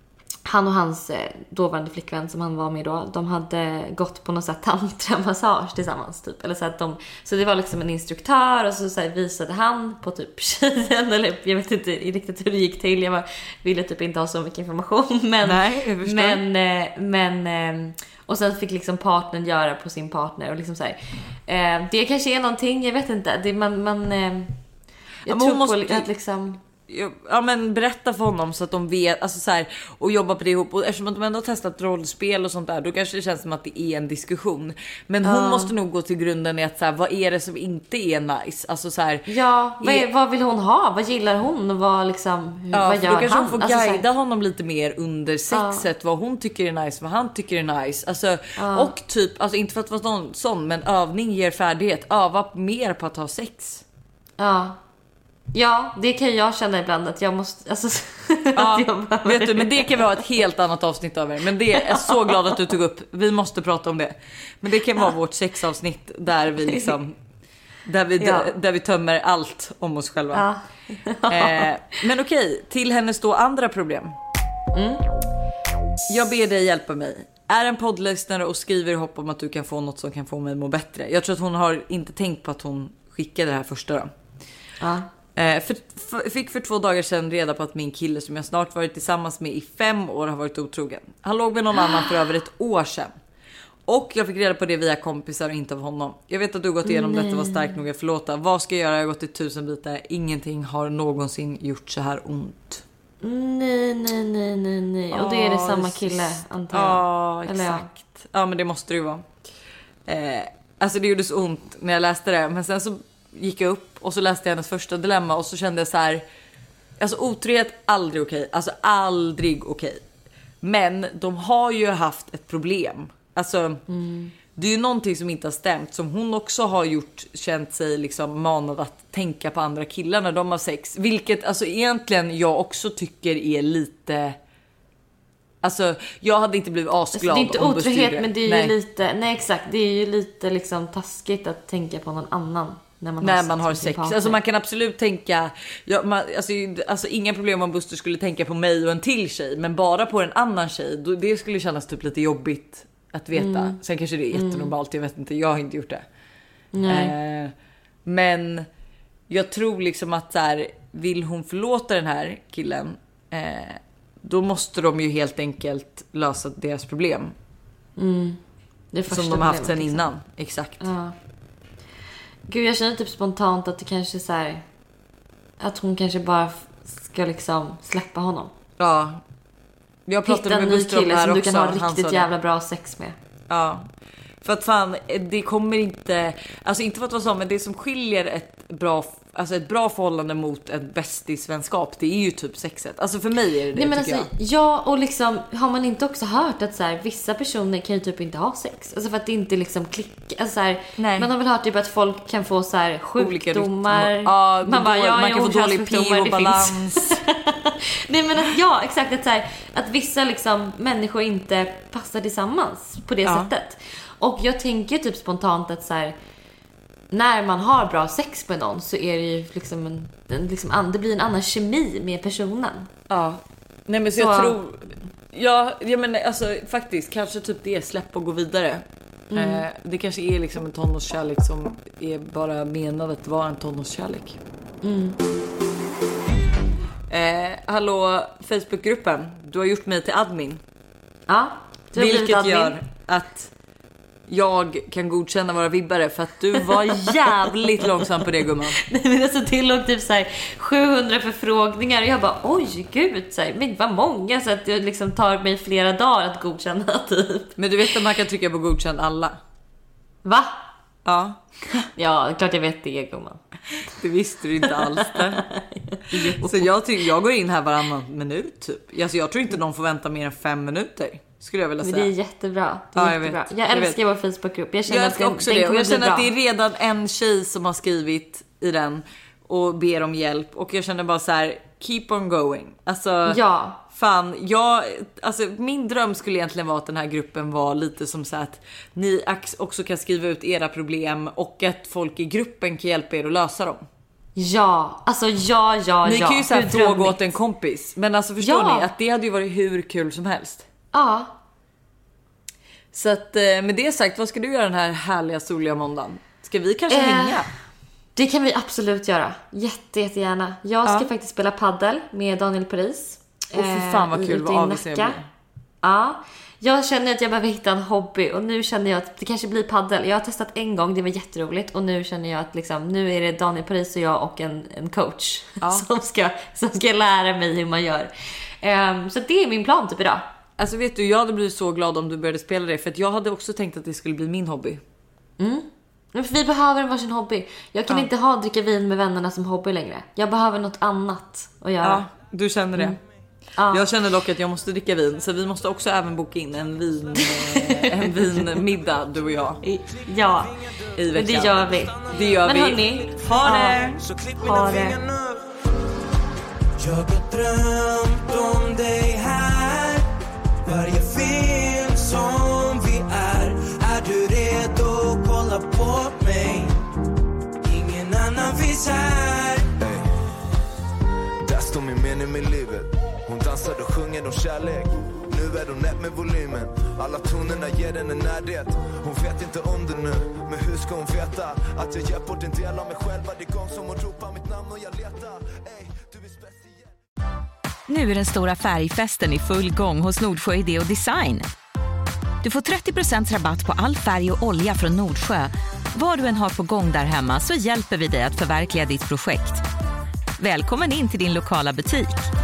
Speaker 5: han och hans eh, dåvarande flickvän som han var med då, de hade gått på någon så här tantramassage tillsammans typ. Eller så att de, så det var liksom en instruktör och så, så här, visade han på typ tjejen, eller jag vet inte riktigt hur det gick till. Jag var, ville typ inte ha så mycket information, men
Speaker 4: Nej, jag förstår.
Speaker 5: men eh, men eh, och sen fick liksom partnern göra på sin partner och liksom så här, eh, det kanske är någonting, jag vet inte. Det man man eh, jag
Speaker 4: ja,
Speaker 5: tror
Speaker 4: måste...
Speaker 5: på att liksom
Speaker 4: Ja, men berätta för honom så att de vet, alltså så här, och jobba på det ihop. Och eftersom de ändå har testat rollspel och sånt där, då kanske det känns som att det är en diskussion. Men hon
Speaker 5: uh.
Speaker 4: måste nog gå till grunden i att så här, vad är det som inte är nice? Alltså så här,
Speaker 5: ja, vad, är, vad vill hon ha? Vad gillar hon? Och vad liksom, hur,
Speaker 4: ja,
Speaker 5: vad gör
Speaker 4: då kanske
Speaker 5: han?
Speaker 4: hon får
Speaker 5: alltså,
Speaker 4: guida honom lite mer under sexet, uh. vad hon tycker är nice, vad han tycker är nice. Alltså, uh. och typ, alltså inte för att vara någon sån, men övning ger färdighet. Öva mer på att ha sex.
Speaker 5: Ja. Uh. Ja, det kan jag känna ibland att jag måste, alltså,
Speaker 4: ja,
Speaker 5: att jag
Speaker 4: vet du, men det kan vi ha ett helt annat avsnitt över. Men det är jag så glad att du tog upp. Vi måste prata om det. Men det kan vara vårt sexavsnitt där vi liksom där vi, ja. där vi tömmer allt om oss själva. Ja. eh, men okej, till hennes då andra problem. Mm. Jag ber dig hjälpa mig. Är en poddlyssnare och skriver i hopp om att du kan få något som kan få mig att må bättre. Jag tror att hon har inte tänkt på att hon skickade det här första då. Ja. Eh, för, för, fick för två dagar sedan reda på att min kille som jag snart varit tillsammans med i fem år har varit otrogen. Han låg med någon annan för över ett år sedan. Och jag fick reda på det via kompisar och inte av honom. Jag vet att du gått igenom Nej. detta, var starkt nog att förlåta. Vad ska jag göra? Jag har gått i tusen bitar. Ingenting har någonsin gjort så här ont.
Speaker 5: Nej, nej, nej, nej, nej. Och det är det samma kille, antar jag.
Speaker 4: Ja, exakt. Ja. ja, men det måste det ju vara. Eh, alltså det gjorde så ont när jag läste det. Men sen så gick jag upp och så läste jag hennes första dilemma och så kände jag så här, alltså otrohet aldrig okej, alltså aldrig okej. Men de har ju haft ett problem. Alltså mm. det är ju någonting som inte har stämt, som hon också har gjort, känt sig liksom manad att tänka på andra killar när de har sex, vilket alltså egentligen jag också tycker är lite, alltså jag hade inte blivit asglad.
Speaker 5: Alltså, det är inte otrohet, men det är
Speaker 4: nej.
Speaker 5: ju lite, nej exakt, det är ju lite liksom taskigt att tänka på någon annan när man
Speaker 4: när
Speaker 5: har
Speaker 4: man har sex. Alltså man kan absolut tänka, ja, man, alltså, alltså inga problem om Buster skulle tänka på mig och en till tjej, men bara på en annan tjej, då, det skulle kännas typ lite jobbigt att veta. Mm. Sen kanske det är jättenormalt, jag vet inte, jag har inte gjort det. Eh, men jag tror liksom att så här, vill hon förlåta den här killen, eh, då måste de ju helt enkelt lösa deras problem.
Speaker 5: Mm. Det
Speaker 4: som de har haft sen liksom. Innan. Exakt.
Speaker 5: Ja. Gud, jag känner typ spontant att det kanske så här, att hon kanske bara ska liksom släppa honom.
Speaker 4: Ja. Jag pratade
Speaker 5: Hitta
Speaker 4: med Buster om det här
Speaker 5: som
Speaker 4: också.
Speaker 5: Du kan ha riktigt jävla bra sex med.
Speaker 4: Ja. För att fan, det kommer inte, alltså inte för att vara så, men det som skiljer ett bra, alltså ett bra förhållande mot ett bästisvänskap, det är ju typ sexet. Alltså för mig är det det. Nej, men alltså, jag.
Speaker 5: Ja, och liksom har man inte också hört att så här, vissa personer kan ju typ inte ha sex, alltså för att det inte liksom klickar, alltså så här, man har väl hört typ att folk kan få så här sjukdomar.
Speaker 4: Ja, man, bara, ja, man kan få dålig pH-balans.
Speaker 5: Nej, men att, ja, exakt, att så här, att vissa liksom människor inte passar tillsammans på det ja. sättet. Och jag tänker typ spontant att så här, när man har bra sex med någon så är det ju liksom en, en liksom, det blir en annan kemi med personen.
Speaker 4: Ja. Nej, men så, så jag tror, ja, jag menar alltså faktiskt kanske typ det, släpp och gå vidare. Mm. Eh, det kanske är liksom en tonårskärlek som är bara menad att vara en tonårskärlek. Mm. Eh, hallå Facebookgruppen, du har gjort mig till admin.
Speaker 5: Ja, du har
Speaker 4: vilket
Speaker 5: admin.
Speaker 4: Gör att jag kan godkänna våra vibbare, för att du var jävligt långsam på det, gumman.
Speaker 5: Nej, men alltså det låg typ så här sjuhundra förfrågningar och jag bara oj gud, så här, men vad många, så att det liksom tar mig flera dagar att godkänna typ.
Speaker 4: Men du vet att man kan trycka på godkänn alla.
Speaker 5: Va?
Speaker 4: Ja.
Speaker 5: Ja, klart jag vet det, gumman.
Speaker 4: Det visste du inte alls det. Så jag, tycker, jag går in här varannan minut typ. Alltså jag tror inte någon får vänta mer än fem minuter, skulle jag vilja säga.
Speaker 5: Men det är jättebra. Det är
Speaker 4: ja,
Speaker 5: jättebra.
Speaker 4: Jag,
Speaker 5: jag älskar jag vår Facebookgrupp. Jag känner
Speaker 4: jag
Speaker 5: att den,
Speaker 4: också
Speaker 5: den
Speaker 4: det. Och jag känner
Speaker 5: bra.
Speaker 4: att det är redan en tjej som har skrivit i den och ber om hjälp. Och jag känner bara så här: keep on going. Alltså,
Speaker 5: ja.
Speaker 4: Fan, jag, alltså min dröm skulle egentligen vara att den här gruppen var lite som så att ni också kan skriva ut era problem och att folk i gruppen kan hjälpa er att lösa dem.
Speaker 5: Ja, alltså ja, ja,
Speaker 4: Ni
Speaker 5: ja.
Speaker 4: kan ju så här
Speaker 5: Hur
Speaker 4: fråga
Speaker 5: drömmigt.
Speaker 4: åt en kompis. Men alltså förstår
Speaker 5: Ja.
Speaker 4: ni att det hade ju varit hur kul som helst.
Speaker 5: Ja.
Speaker 4: Så att eh, med det sagt, vad ska du göra den här härliga soliga måndagen? Ska vi kanske
Speaker 5: Eh,
Speaker 4: hänga?
Speaker 5: Det kan vi absolut göra. Jätte, jättegärna. Jag ska
Speaker 4: Ja.
Speaker 5: faktiskt spela paddel med Daniel Paris.
Speaker 4: Åh fy fan vad
Speaker 5: eh,
Speaker 4: kul,
Speaker 5: ute
Speaker 4: vad
Speaker 5: i
Speaker 4: avis jag
Speaker 5: Nacka.
Speaker 4: blir.
Speaker 5: Ja. Jag känner att jag behöver hitta en hobby och nu känner jag att det kanske blir paddel. Jag har testat en gång, det var jätteroligt och nu känner jag att liksom, nu är det Daniel Paris och jag och en, en coach
Speaker 4: Ja.
Speaker 5: som, ska, som ska lära mig hur man gör. Um, så det är min plan typ idag.
Speaker 4: Alltså vet du, jag hade blivit så glad om du började spela det. För att jag hade också tänkt att det skulle bli min hobby.
Speaker 5: Mm. Men för vi behöver en varsin hobby. Jag kan
Speaker 4: Ja.
Speaker 5: inte ha dricka vin med vännerna som hobby längre. Jag behöver något annat att göra.
Speaker 4: Ja, du känner det.
Speaker 5: Mm. Ja.
Speaker 4: Jag känner dock att jag måste dricka vin. Så vi måste också även boka in en vin eh, en vinmiddag, du och jag.
Speaker 5: I- Ja,
Speaker 4: I
Speaker 5: men
Speaker 4: veckan.
Speaker 5: det gör vi.
Speaker 4: Det gör
Speaker 5: Men
Speaker 4: vi.
Speaker 5: hörni,
Speaker 4: Ha det!
Speaker 5: ja, ha det.
Speaker 7: Jag har drömt om dig här. Varje film som vi är. Är du redo att kolla på mig? Ingen annan finns här.
Speaker 8: Hey. Där står min mening med livet. Hon dansar och sjunger om kärlek. Nu är hon nätt med volymen. Alla tonerna ger den en närhet. Hon vet inte om det nu. Men hur ska hon veta att jag ger bort en del av mig själv varje gång som hon ropar mitt namn och jag letar. Hey, du är speciell.
Speaker 1: Nu är den stora färgfesten i full gång hos Nordsjö Idé och Design. Du får trettio procent rabatt på all färg och olja från Nordsjö. Vad du än har på gång där hemma så hjälper vi dig att förverkliga ditt projekt. Välkommen in till din lokala butik.